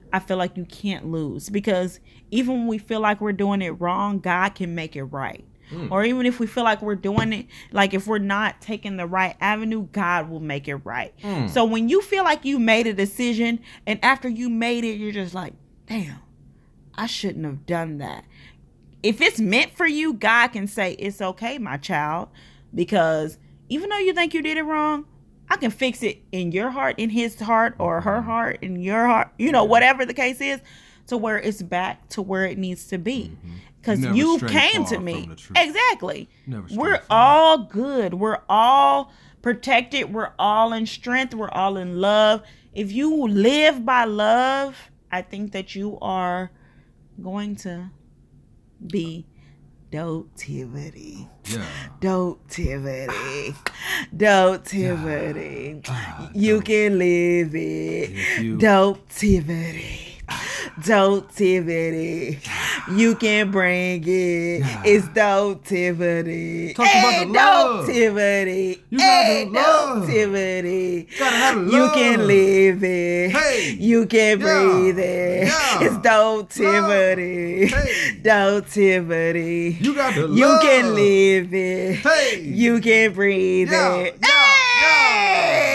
I feel like you can't lose, because even when we feel like we're doing it wrong, God can make it right. Mm. Or even if we feel like we're doing it, like if we're not taking the right avenue, God will make it right. Mm. So when you feel like you made a decision and after you made it, you're just like, damn, I shouldn't have done that. If it's meant for you, God can say, it's okay, my child, because even though you think you did it wrong, I can fix it in your heart, in his heart, or her heart, in your heart, you know, whatever the case is, to where it's back to where it needs to be. Because mm-hmm. you came to me. Exactly. We're all good. We're all protected. We're all in strength. We're all in love. If you live by love, I think that you are going to be dope-tivity. Yeah. Dope-tivity. Dope-tivity. Ah, you dope. Can live it. You... Dope-tivity. Dope-tivity. You can bring it. Yeah. It's dope-tivity. Talk hey, about the love. Dope-tivity. You hey, gotta love. Dope-tivity. Gotta have love. You can live it. Hey. You can yeah. breathe it. Yeah. It's dope-tivity. Hey. Dope-tivity. You got the love. You can live it. Hey. You can breathe yeah. it. Yeah. Hey. Yeah.